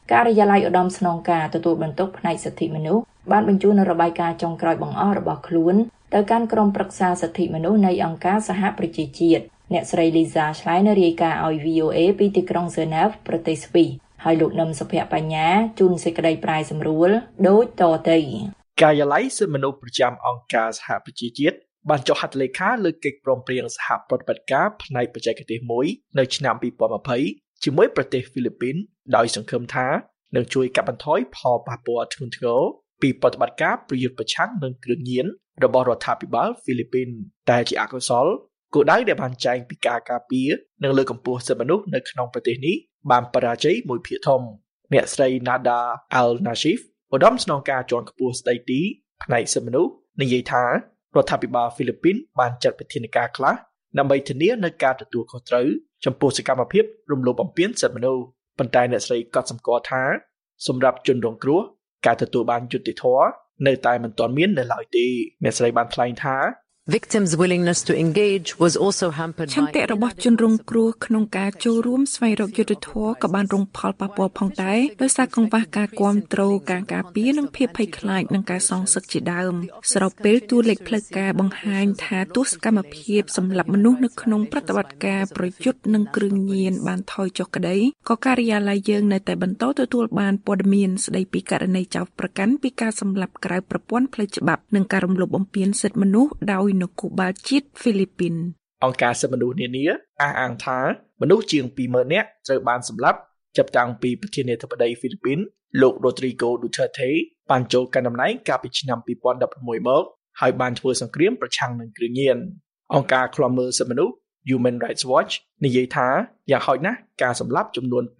ការិយាល័យឧត្តមស្នងការទទួលបន្ទុកផ្នែកសិទ្ធិមនុស្សបានបញ្ជូនរបាយការណ៍ចុងក្រោយបង្អស់របស់ខ្លួនទៅកាន់ក្រុមប្រឹក្សាសិទ្ធិមនុស្សនៃអង្គការសហប្រជាជាតិអ្នកស្រី Lisa Schlein រាយការណ៍ឲ្យ VOA ពីទីក្រុង Geneva ប្រទេសស្វីសហើយលោកនឹមសុភ័ក្របញ្ញាជូនសេចក្តីប្រាយសម្រួលដូចតទៅការិយាល័យសិទ្ធិមនុស្សប្រចាំអង្គការសហប្រជាជាតិបានចុះហត្ថលេខាលើកិច្ចព្រមព្រៀងសហប្រតិបត្តិការផ្នែកបច្ចេកទេសមួយនៅឆ្នាំ2020ជាមួយប្រទេសហ្វីលីពីនដោយសង្ឃឹមថានឹងជួយកាត់បន្ថយផលប៉ះពាល់ធ្ងន់ធ្ងរពីប្រតិបត្តិការប្រយុទ្ធប្រឆាំងនឹងគ្រឿងញៀនរបស់រដ្ឋាភិបាលហ្វីលីពីនតែជាអកុសលគោលដៅដែលបានចែងពីការការពារនិងលើកកម្ពស់សិទ្ធិមនុស្សនៅក្នុងប្រទេសនេះបានបរាជ័យមួយភាគធំអ្នកស្រី Nada Al-Nashif ឧត្តមស្នងការជាន់ខ្ពស់ស្ដីទីផ្នែកសិទ្ធិមនុស្សនិយាយថារដ្ឋាភិបាលហ្វីលីពីនបានចាត់វិធានការខ្លះដើម្បីធានានូវការទទួលខុសត្រូវចំពោះសកម្មភាពរំលោភបំពានសិទ្ធិមនុស្សប៉ុន្តែអ្នកស្រីក៏សម្គាល់ថាសម្រាប់ជនរងគ្រោះការទទួលបានយុត្តិធម៌នៅតែមិនទាន់មាននៅឡើយទេអ្នកស្រីបានថ្លែងថា Victims' willingness to engage was also hampered by ឆន្ទៈរបស់ជនរងគ្រោះក្នុងការចូលរួមស្វែងរកយុត្តិធម៌ក៏បានរងផលប៉ះពាល់ផងដែរដោយសារកង្វះការគាំទ្រការការពារនិងភាពភ័យខ្លាចនឹងការសងសឹកជាដើមស្របពេលតួលេខផ្លូវការបង្ហាញថាទោះសកម្មភាពសម្លាប់មនុស្សនៅក្នុងប្រតិបត្តិការប្រយុទ្ធនឹងគ្រឿងញៀនបានថយចុះក្តីក៏ការិយាល័យយើងនៅតែបន្តទទួលបានព័ត៌មានស្តីពីករណីចោទប្រកាន់ពីការសម្លាប់ក្រៅប្រព័ន្ធផ្លូវច្បាប់និងការរំលោភបំពានសិទ្ធិមនុស្សដោយនគរបាលជាតិហ្វីលីពីនអង្គការសិទ្ធិមនុស្សនានាអះអាងថាមនុស្សជាង 20,000 នាក់ត្រូវបានសម្លាប់ចាប់តាំងពីប្រធានាធិបតីហ្វីលីពីនលោក Rodrigo Duterte បានចូលកាន់តំណែងកាលពីឆ្នាំ2016មកហើយបានធ្វើសង្គ្រាមប្រឆាំងនឹងគ្រឿងញៀនអង្គការឃ្លាំមើលសិទ្ធិមនុស្ស Human Rights Watch និយាយថាយ៉ាងហោចណាស់ការសម្លាប់ចំនួន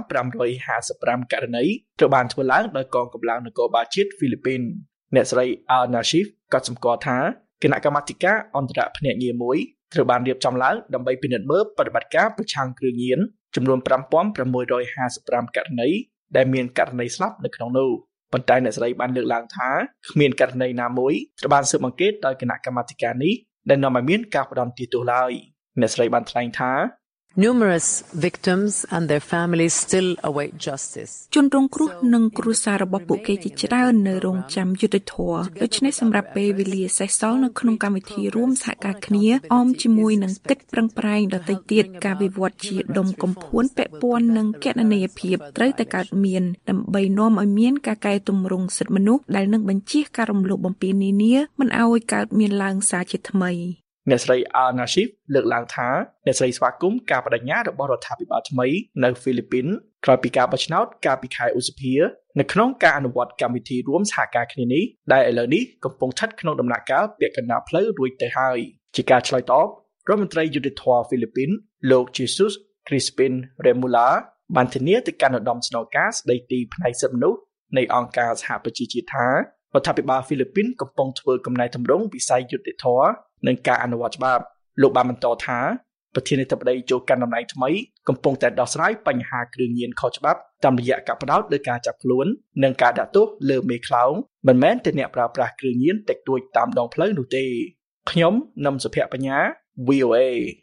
2,555 ករណីត្រូវបានធ្វើឡើងដោយកងកម្លាំងនគរបាលជាតិហ្វីលីពីនអ្នកស្រី Al-Nashif ក៏សម្គាល់ថាគណៈកម្មាធិការអន្តរភ្នាក់ងារមួយត្រូវបានរៀបចំឡើងដើម្បីពិនិត្យមើលបប្រតិបត្តិការប្រឆាំងគ្រឿងញៀនចំនួន 5,655 ករណីដែលមានករណីស្លាប់នៅក្នុងនោះប៉ុន្តែអ្នកស្រីបានលើកឡើងថាគ្មានករណីណាមួយត្រូវបានស៊ើបអង្កេតដោយគណៈកម្មាធិការនេះដែលនាំឲ្យមានការផ្ដន្ទាទោសឡើយអ្នកស្រីបានថ្លែងថា Numerous victims and their families still await justice. ជនរងគ្រោះនិងគ្រួសាររបស់ពួកគេជាច្រើននៅរងចាំយុត្តិធម៌ដូច្នេះសម្រាប់ពេលវេលាសេសសល់នៅក្នុងកម្មវិធីរួមសហការគ្នាអមជាមួយនឹងកិច្ចប្រឹងប្រែងដទៃទៀតការវិវត្តជាដុំកំភួនពាក់ព័ន្ធនឹងគណនេយ្យភាពត្រូវតែកើតមានដើម្បីនាំឲ្យមានការកែតម្រង់សិទ្ធិមនុស្សដែលនឹងបញ្ជៀសការរំលោភបំពាននានាមិនឲ្យកើតមានឡើងសារជាថ្មីអ្នកស្រី Al-Nashif លើកឡើងថាអ្នកស្រីស្វាគមន៍ការបដិញ្ញារបស់រដ្ឋាភិបាលថ្មីនៅហ្វីលីពីនក្រោយពីការបោះឆ្នោតកាលពីខែឧសភានៅក្នុងការអនុវត្តកម្មវិធីរួមសហការគ្នានេះដែលឥឡូវនេះកំពុងស្ថិតក្នុងដំណាក់កាលពាក់កណ្ដាលផ្លូវរួចទៅហើយជាការឆ្លើយតបរដ្ឋមន្ត្រីយុតិធម៌ហ្វីលីពីនលោក Jesus Crispin Remulla បានធានាទៅកាន់ឧត្តមស្នងការស្ដីទីផ្នែកសិទ្ធិមនុស្សនៃអង្គការសហប្រជាជាតិថារដ្ឋាភិបាលហ្វីលីពីនកំពុងធ្វើកំណែទម្រង់វិស័យយុតិធម៌និងការអនុវត្តច្បាប់លោកបានបន្តថាប្រធានាធិបតីចូលកាន់តំណែងថ្មីកំពុងតែដោះស្រាយបញ្ហាគ្រឿងញៀនខុសច្បាប់តាមរយៈការផ្ដោតលើការចាប់ខ្លួននិងការដាក់ទោសលើមេខ្លោងមិនមែនតែអ្នកប្រើប្រាស់គ្រឿងញៀនតិចតួចតាមដងផ្លូវនោះទេខ្ញុំនឹមសុភ័ក្របញ្ញា VOA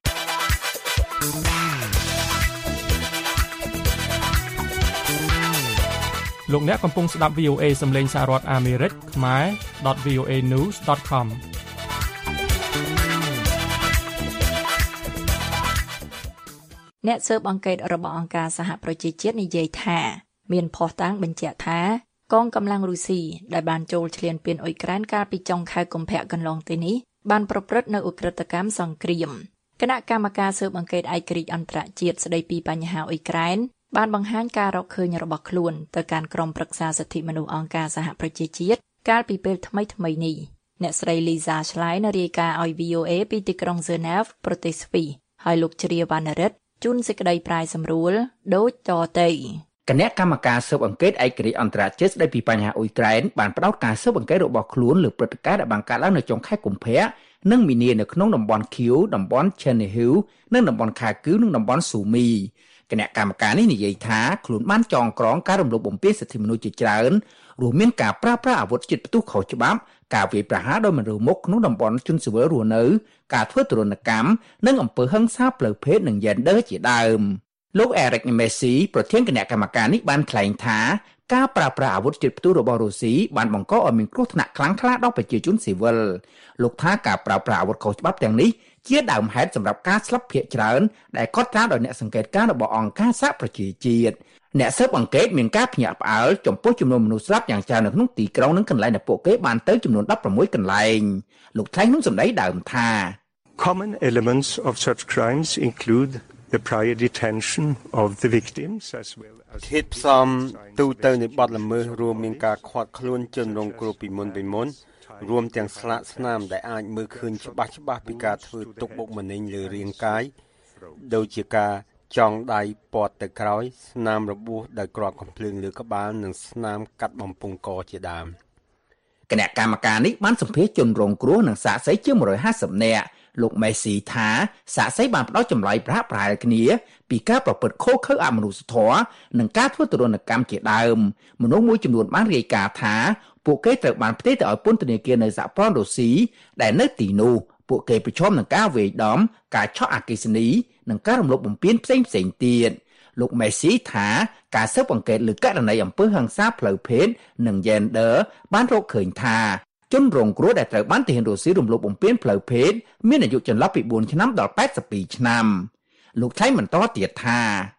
លោកអ្នកកំពុងស្ដាប់ VOA សំឡេងសហរដ្ឋអាមេរិកខ្មែរ .voanews.com អ្នកស៊ើបអង្កេតរបស់អង្គការសហប្រជាជាតិនិយាយថាមានភស្តុតាងបញ្ជាក់ថាកងកម្លាំងរុស្ស៊ីដែលបានចូលឈ្លានពានអ៊ុយក្រែនកាលពីចុងខែកុម្ភៈកន្លងទៅនេះបានប្រព្រឹត្តនូវឧក្រិដ្ឋកម្មសង្គ្រាមគណៈកម្មការស៊ើបអង្កេតឯករាជ្យអន្តរជាតិស្ដីពីបញ្ហាអ៊ុយក្រែនបានបង្ហាញការរកឃើញរបស់ខ្លួនទៅកាន់ក្រុមប្រឹក្សាសិទ្ធិមនុស្សអង្គការសហប្រជាជាតិកាលពីពេលថ្មីៗនេះអ្នកស្រី Lisa Schlein រាយការណ៍ឲ្យ VOA ពីទីក្រុង Geneva ប្រទេសស្វីសហើយលោកជ្រាវណ្ណរិទ្ធជូនសេចក្តីប្រាយសម្រួលដូចតទៅគណៈកម្មការស៊ើបអង្កេតឯករាជ្យអន្តរជាតិស្ដីពីបញ្ហាអ៊ុយក្រែនបានផ្ដោតការស៊ើបអង្កេតរបស់ខ្លួនលើព្រឹត្តិការណ៍ដែលបានកើតឡើងនៅចុងខែកុម្ភៈនិងមីនានៅក្នុងតំបន់ Q តំបន់ Chernihiv និងតំបន់ Kharkiv និងតំបន់ Sumy គណៈកម្មការនេះនិយាយថាខ្លួនបានចងក្រងការរំលោភបំពានសិទ្ធិមនុស្សជាច្រើនរួមមានការប្រើប្រាស់អាវុធជាតិផ្ទុះខុសច្បាប់ការវាយប្រហារដោយមិនរើមុខក្នុងតំបន់ជនស៊ីវិលរស់នៅការធ្វើទរណកម្មនិងអំពើហិង្សាផ្លូវភេទនិង gender ជាដើមលោក Eric Messi ប្រធានគណៈកម្មការនេះបានថ្លែងថាការប្រើប្រាស់អាវុធជាតិផ្ទុះរបស់រុស្ស៊ីបានបង្កឲ្យមានគ្រោះថ្នាក់ខ្លាំងក្លាដល់ប្រជាជនស៊ីវិលលោកថាការប្រើប្រាស់អាវុធខុសច្បាប់ទាំងនេះជាដើមហេតុសម្រាប់ការស្លាប់ភាគច្រើនដែលកត់ត្រាដោយអ្នកសង្កេតការណ៍របស់អង្គការសហប្រជាជាតិអ្នកស៊ើបអង្កេតមានការភ្ញាក់ផ្អើលចំពោះចំនួនមនុស្សស្លាប់យ៉ាងច្រើននៅក្នុងទីក្រុងនិងកន្លែងដែលពួកគេបានទៅចំនួន16កន្លែងលោកថ្លែងក្នុងសម្ដីដើមថា Common elements of such crimes include the prior detention of the victims as well as ធាតុផ្សំទូទៅនៃបទល្មើសរួមមានការឃាត់ខ្លួនជនរងគ្រោះពីមុនរួមទាំងស្លាកស្នាមដែលអាចមើលឃើញច្បាស់ពីការធ្វើទុកបុកម្នេញលើរាងកាយដូចជាការចងដៃព័ទ្ធទៅក្រោយស្នាមរបួសដោយគ្រាប់កាំភ្លើងលើក្បាលនិងស្នាមកាត់បំពង់កជាដើមគណៈកម្មការនេះបានសម្ភាសជនរងគ្រោះនិងសាក្សីជាង150នាក់លោក Messi ថាសាក្សីបានផ្ដោតចម្លើយប្រហាក់ប្រហែលគ្នាពីការប្រព្រឹត្តឃោរឃៅអមនុស្សធម៌និងការធ្វើទរណកម្មជាដើមមនុស្សមួយចំនួនបានរាយការណ៍ថាពួកគេត្រូវបានផ្ទេរទៅឲ្យពន្ធនាគារនៅសហព័ន្ធរុស្ស៊ីដែលនៅទីនោះពួកគេប្រឈមនឹងការវាយដំការឆក់អគ្គិសនីនិងការរំលោភបំពានផ្សេងទៀតលោក Messi ថាការស៊ើបអង្កេតលើករណីអំពើហិង្សាផ្លូវភេទនិង gender បានរកឃើញថាជនរងគ្រោះដែលត្រូវបានទាហានរុស្ស៊ីរំលោភបំពានផ្លូវភេទមានអាយុចន្លោះពី4ឆ្នាំដល់82ឆ្នាំលោកថ្លែងបន្តទៀតថា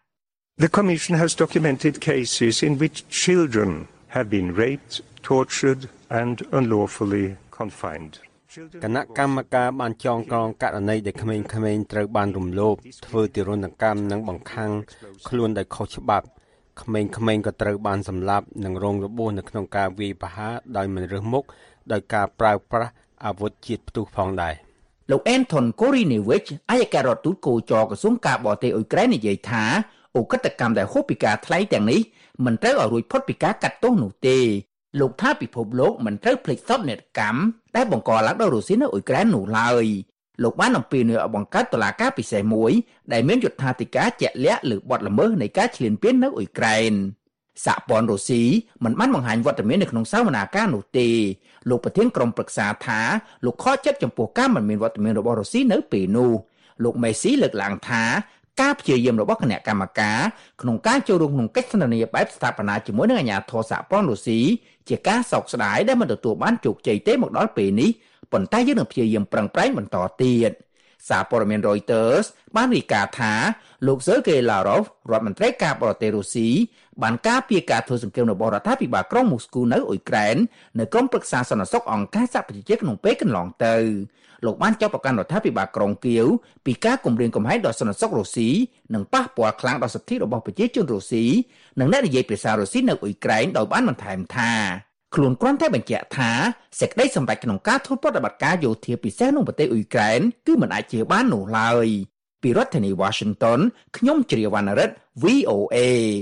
The Commission has documented cases in which children have been raped, tortured and unlawfully confined. គណៈកម្មការបានចងក្រងករណីដែលក្មេងៗត្រូវបានរំលោភធ្វើទារុណកម្មនិងបង្ខាំងខ្លួនដោយខុសច្បាប់ក្មេងៗក៏ត្រូវបានសម្លាប់និងរងរបួសនៅក្នុងការវាយប្រហារដោយមិនរើសមុខដោយការប្រើប្រាស់អាវុធជាតិផ្ទុះផងដែរលោក Anton Korinevich ឯកអគ្គរដ្ឋទូតគោចរក្រសួងការបរទេសអ៊ុយក្រែននិយាយថាឧក្រិដ្ឋកម្មដែលហួសពីការថ្លែងទាំងនេះមិនត្រូវឲ្យរួចផុតពីការកាត់ទោសនោះទេលោកថាពិភពលោកមិនត្រូវភ្លេចសោកនាដកម្មដែលបង្កឡើងដោយរុស្ស៊ីនៅអ៊ុយក្រែននោះឡើយលោកបានអំពាវនាវឲ្យបង្កើតតុលាការពិសេសមួយដែលមានយុត្ថាធិការជាក់លាក់លើបទល្មើសនៃការឈ្លានពាននៅអ៊ុយក្រែនសហព័ន្ធរុស្ស៊ីមិនបានបង្ហាញវត្តមាននៅក្នុងសវនាការនោះទេលោកប្រធានក្រុមប្រឹក្សាថាលោកខកចិត្តចំពោះការមិនមានវត្តមានរបស់រុស្ស៊ីនៅពេលនោះលោក Messi លើកឡើងថាការព្យាយាមរបស់គណៈកម្មការក្នុងការចូលរួមក្នុងកិច្ចសន្ទនាបែបស្ថាបនាជាមួយនឹងអាជ្ញាធរសហព័ន្ធរុស្ស៊ីជាការសោកស្ដាយដែលមិនទទួលបានជោគជ័យទេមកដល់ពេលនេះប៉ុន្តែយើងនឹងព្យាយាមប្រឹងប្រែងបន្តទៀតសារព័ត៌មាន Reuters បានរាយការណ៍ថាលោក Sergei Lavrov រដ្ឋមន្ត្រីការបរទេសរុស្ស៊ីបានការពារការធ្វើសង្គ្រាមរបស់រដ្ឋាភិបាលក្រុងមូស្គូនៅអ៊ុយក្រែននៅក្រុមប្រឹក្សាសន្តិសុខអង្គការសហប្រជាជាតិក្នុងពេលកន្លងទៅលោកបានចោទប្រកាន់រដ្ឋាភិបាលក្រុងគៀវពីការគំរាមកំហែងដល់សន្តិសុខរុស្ស៊ីនិងប៉ះពាល់ខ្លាំងដល់សិទ្ធិរបស់ប្រជាជនរុស្ស៊ីនិងអ្នកនិយាយភាសារុស្ស៊ីនៅអ៊ុយក្រែនដោយបានបន្ថែមថាខ្លួនគ្រាន់តែបញ្ជាក់ថាសេចក្តីសម្រេចក្នុងការធ្វើប្រតិបត្តិការយោធាពិសេសក្នុងប្រទេសអ៊ុយក្រែនគឺមិនអាចជឿបាននោះឡើយពីរដ្ឋធានី Washington ខ្ញុំជ្រាវវណ្ណរិទ្ធ VOA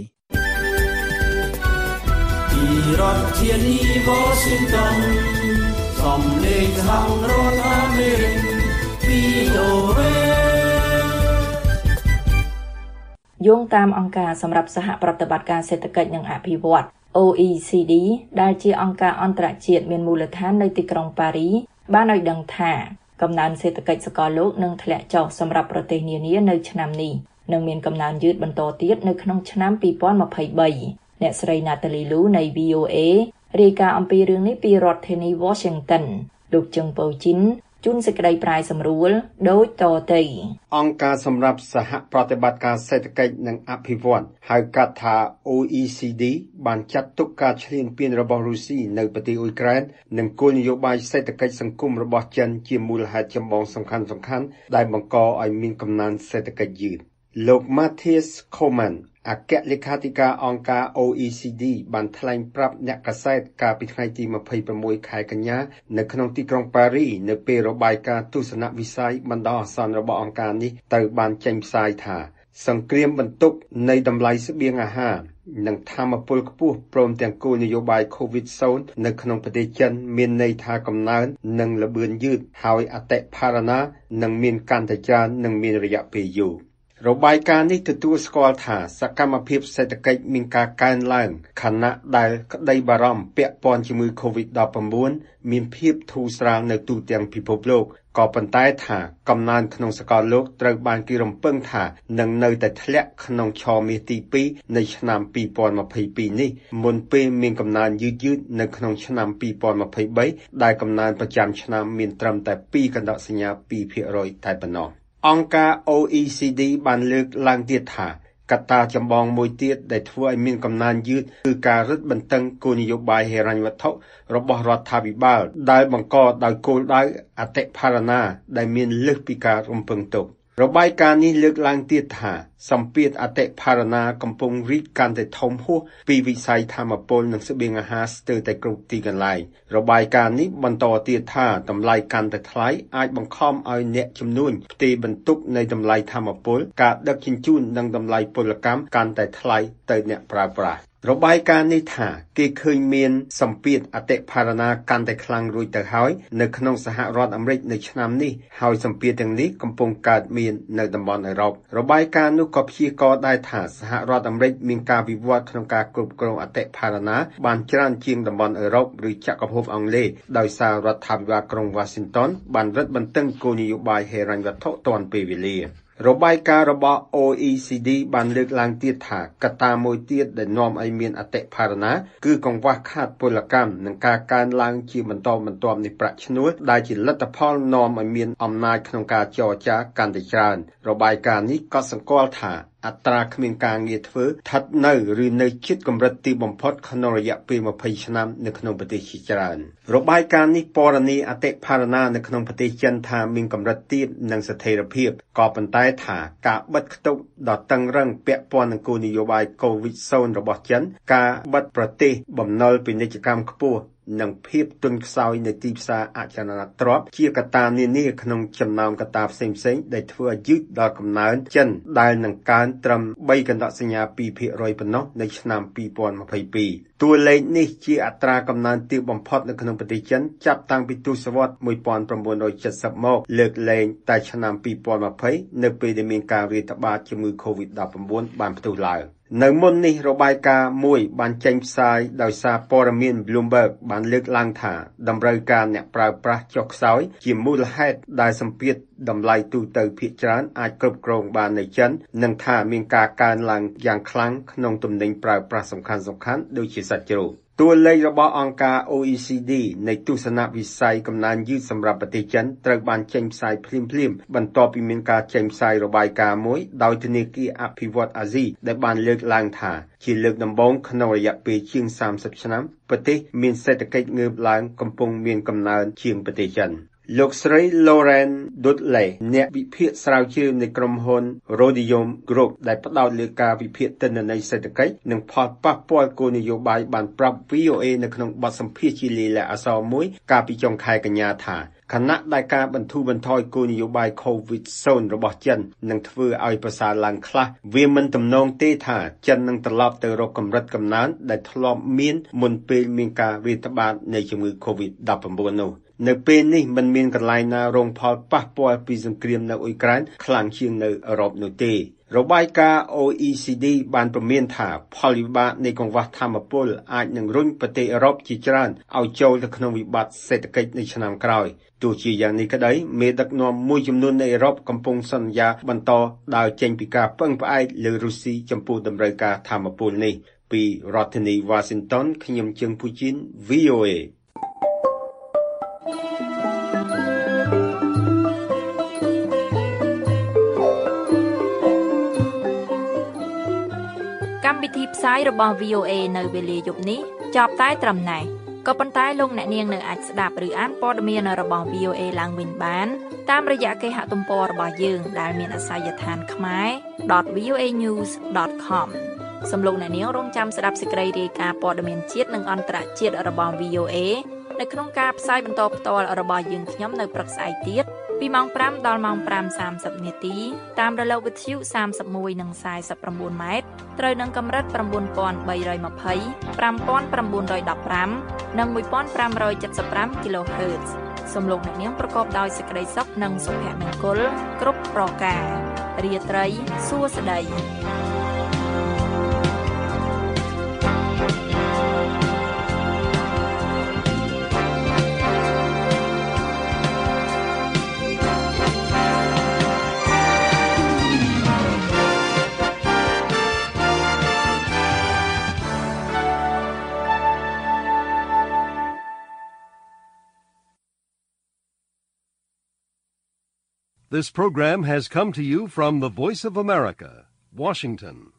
ពីរដ្ឋធានី Washington សំឡេងខាងរដ្ឋអាមេរិក VOA យោងតាមអង្គការសម្រាប់សហប្រតិបត្តិការសេដ្ឋកិច្ចនិងអភិវឌ្ឍន៍ OECD ដែលជាអង្គការអន្តរជាតិមានមូលដ្ឋាននៅទីក្រុងប៉ារីបានឲ្យដឹងថាកំណើនសេដ្ឋកិច្ចសកលលោកនឹងធ្លាក់ចុះសម្រាប់ប្រទេសនានានៅឆ្នាំនេះនិងមានកំណើនយឺតបន្តទៀតនៅក្នុងឆ្នាំ2023អ្នកស្រី Natalie Lu នៃ VOA រាយការណ៍អំពីរឿងនេះពីរដ្ឋធានី Washington លោកជឹងពៅជីនជួនសេចក្តីប្រាយសម្រួលដូចតទៅអង្គការសម្រាប់សហប្រតិបត្តិការសេដ្ឋកិច្ចនិងអភិវឌ្ឍន៍ហៅកាត់ថា OECD បានចាត់ទុកការឈ្លានពានរបស់រុស្ស៊ីនៅប្រទេសអ៊ុយក្រែននិងគោលនយោបាយសេដ្ឋកិច្ចសង្គមរបស់ចិនជាមូលហេតុចម្បងសំខាន់ដែលបង្កឲ្យមានកំណើនសេដ្ឋកិច្ចយឺតលោក Matthias Koman អគ្គលេខាធិការអង្គការ OECD បានថ្លែងប្រាប់អ្នកកាសែតកាលពីថ្ងៃទី26ខែកញ្ញានៅក្នុងទីក្រុងប៉ារីនៅពេលរបាយការណ៍ទស្សនវិស័យបណ្ដោះអាសន្នរបស់អង្គការនេះត្រូវបានចេញផ្សាយថាសង្គ្រាមបន្ទុកនៃតម្លៃស្បៀងអាហារនិងថាមពលខ្ពស់ព្រមទាំងគោលនយោបាយ COVID-0 នៅក្នុងប្រទេសចិនមានន័យថាកំណើននិងលបឿនយឺតហើយអតិផរណានឹងមានកាន់តែច្រើននិងមានរយៈពេលយូររបាយការណ៍នេះទទួលស្គាល់ថាសកម្មភាពសេដ្ឋកិច្ចមានការកើនឡើងខណៈដែលក្តីបារម្ភពាក់ព័ន្ធជាមួយ COVID-19 មានភាពធូរស្រាលនៅទូទាំងពិភពលោកក៏ប៉ុន្តែថាកំណើនក្នុងសកលលោកត្រូវបានគេរំពឹងថានឹងនៅតែធ្លាក់ក្នុងឆមាសទី2នៃឆ្នាំ2022នេះមុនពេលមានកំណើនយឺតៗនៅក្នុងឆ្នាំ2023ដែលកំណើនប្រចាំឆ្នាំមានត្រឹមតែ2កណ្ដោសញ្ញា 2% តែប៉ុណ្ណោះអង្គការ OECD បានលើកឡើងទៀតថាកត្តាចម្បងមួយទៀតដែលធ្វើឲ្យមានកំណើនយឺតគឺការរឹតបន្តឹងគោលនយោបាយហិរញ្ញវត្ថុរបស់រដ្ឋាភិបាលដែលបង្កដោយគោលដៅអតិផរណាដែលមានលើសពីការរំពឹងទុករបាយការណ៍នេះលើកឡើងទៀតថាសម្ពាធអតិផរណាកំពុងរីកកាន់តែធំហួសពីវិស័យថាមពលនិងស្បៀងអាហារស្ទើរតែគ្រប់ទីកន្លែងរបាយការណ៍នេះបន្តទៀតថាតម្លៃកាន់តែថ្លៃអាចបង្ខំឲ្យអ្នកជំនួញផ្ទេរបន្ទុកនៃតម្លៃថាមពលការដឹកជញ្ជូននិងតម្លៃពលកម្មកាន់តែថ្លៃទៅអ្នកប្រើប្រាស់របាយការណ៍នេះថាគេឃើញមានសម្ពាធអតិផរណាកាន់តែខ្លាំងរួចទៅហើយនៅក្នុងសហរដ្ឋអាមេរិកនៅឆ្នាំនេះហើយសម្ពាធទាំងនេះកំពុងកើតមាននៅតំបន់អឺរ៉ុបរបាយការណ៍នោះក៏ព្យាករណ៍ដែរថាសហរដ្ឋអាមេរិកមានការវិវត្តក្នុងការគ្រប់គ្រងអតិផរណាបានច្រើនជាងតំបន់អឺរ៉ុបឬចក្រភពអង់គ្លេសដោយសាររដ្ឋាភិបាលក្រុង Washington បានរឹតបន្តឹងគោលនយោបាយហិរញ្ញវត្ថុទាន់ពេលវេលារបាយការណ៍របស់ OECD បានលើកឡើងទៀតថាកត្តាមួយទៀតដែលនាំឲ្យមានអតិផរណាគឺកង្វះខាតពលកម្មនិងការកើនឡើងជាបន្តបន្ទាប់នៃប្រាក់ឈ្នួលដែលជាលទ្ធផលនាំឲ្យមានអំណាចក្នុងការចរចាកាន់តែច្រើនរបាយការណ៍នេះក៏សម្គាល់ថាអត្រាគ្មានការងារធ្វើស្ថិតនៅឬនៅជិតកម្រិតទាបបំផុតក្នុងរយៈពេល20ឆ្នាំនៅក្នុងប្រទេសជាច្រើនរបាយការណ៍នេះពណ៌នាអតិផរណានៅក្នុងប្រទេសចិនថាមានកម្រិតទាបនិងស្ថិរភាពក៏ប៉ុន្តែថាការបិទគប់ដ៏តឹងរ៉ឹងពាក់ព័ន្ធនឹងគោលនយោបាយ COVID-0 របស់ចិនការបិទប្រទេសបំណុលពាណិជ្ជកម្មខ្ពស់និងភាពទន់ខ្សោយនៃទីផ្សារអចលនទ្រព្យជាកត្តានានាក្នុងចំណោមកត្តាផ្សេងៗដែលធ្វើឲ្យយឺតដល់កំណើនចិនដែលនឹងកើនត្រឹម3កណ្ដោសញ្ញា 2% ប៉ុណ្ណោះនៅឆ្នាំ2022តួលេខនេះជាអត្រាកំណើនទាបបំផុតនៅក្នុងប្រទេសចិនចាប់តាំងពីទសវត្សរ៍1970មកលើកលែងតែឆ្នាំ2020នៅពេលដែលមានការរាតត្បាតជំងឺ COVID-19 បានផ្ទុះឡើងនៅមុននេះរបាយការណ៍មួយបានចេញផ្សាយដោយសារព័ត៌មាន Bloomberg បានលើកឡើងថាតម្រូវការអ្នកប្រើប្រាស់ចុះខ្សោយជាមូលហេតុដែលសម្ពាធតម្លៃទូទៅភាគច្រើនអាចគ្រប់គ្រងបាននៅចិននិងថាមានការកើនឡើងយ៉ាងខ្លាំងក្នុងទំនិញប្រើប្រាស់សំខាន់ៗដូចជាសាច់ជ្រូកតួលេខរបស់អង្គការ OECD នៃទស្សនវិស័យកំណើនយឺតសម្រាប់ប្រទេសចិនត្រូវបានចេញផ្សាយភ្លាមៗបន្ទាប់ពីមានការចេញផ្សាយរបាយការណ៍មួយដោយធនាគារអភិវឌ្ឍន៍អាស៊ីដែលបានលើកឡើងថាជាលើកដំបូងក្នុងរយៈពេលជាង30ឆ្នាំប្រទេសមានសេដ្ឋកិច្ចងើបឡើងកំពុងមានកំណើនជាងប្រទេសចិនលោកស្រី Lauren Dudley អ្នកវិភាគស្រាវជ្រាវនៃក្រុមហ៊ុន Rhodium Group ដែលផ្ដោតលើការវិភាគទិន្នន័យសេដ្ឋកិច្ចនិងផលប៉ះពាល់គោលនយោបាយបានប្រាប់ VOA នៅក្នុងបទសម្ភាសន៍ជាលាយលក្ខណ៍អក្សរមួយកាលពីចុងខែកញ្ញាថាខណៈដែលការបន្ធូរបន្ថយគោលនយោបាយ COVID-0 របស់ចិននឹងធ្វើឲ្យប្រសើរឡើងខ្លះវាមិនទំនងទេថាចិននឹងត្រឡប់ទៅរកកម្រិតកំណើនដែលធ្លាប់មានមុនពេលមានការរាតត្បាតនៃជំងឺ COVID-19 នោះនៅពេលនេះមិនមានកន្លែងណារងផលប៉ះពាល់ពីសង្គ្រាមនៅអ៊ុយក្រែនខ្លាំងជាងនៅអឺរ៉ុបនោះទេរបាយការណ៍ OECD បានព្រមានថាផលវិបាកនៃកង្វះថាមពលអាចនឹងរុញប្រទេសអឺរ៉ុបជាច្រើនឲ្យចូលទៅក្នុងវិបត្តិសេដ្ឋកិច្ចនៅឆ្នាំក្រោយទោះជាយ៉ាងនេះក្តីមេដឹកនាំមួយចំនួននៃអឺរ៉ុបកំពុងសន្យាបន្តដើរចេញពីការពឹងផ្អែកលើរុស្ស៊ីចំពោះតម្រូវការថាមពលនេះពីរដ្ឋធានី Washington ខ្ញុំជើងពូជីន VOA កម្មវិធីផ្សាយរបស់ VOA នៅវេលាយប់នេះចប់តែត្រឹមណេះក៏ប៉ុន្តែលោកអ្នកនាងនៅអាចស្ដាប់ឬអានព័ត៌មានរបស់ VOA ឡើងវិញបានតាមរយៈគេហទំព័ររបស់យើងដែលមានអាសយដ្ឋានkhmer.voanews.com សូមលោកអ្នកនាងរងចាំស្ដាប់សេចក្តីរាយការណ៍ព័ត៌មានជាតិនិងអន្តរជាតិរបស់ VOA នៅក្នុងការផ្សាយបន្តផ្ទាល់របស់យើងខ្ញុំនៅព្រឹកស្អែកទៀតពីម៉ោង5ដល់ម៉ោង 5:30 នាទីតាមរលកវិទ្យុ31និង49ម៉ែត្រត្រូវនឹងកម្រិត 9320 5915 និង 1575 kHz សូមលោកអ្នកនាងប្រកបដោយសេចក្តីសុខនិងសុភមង្គលគ្រប់ប្រការរាត្រីសួស្តី This program has come to you from the Voice of America, Washington.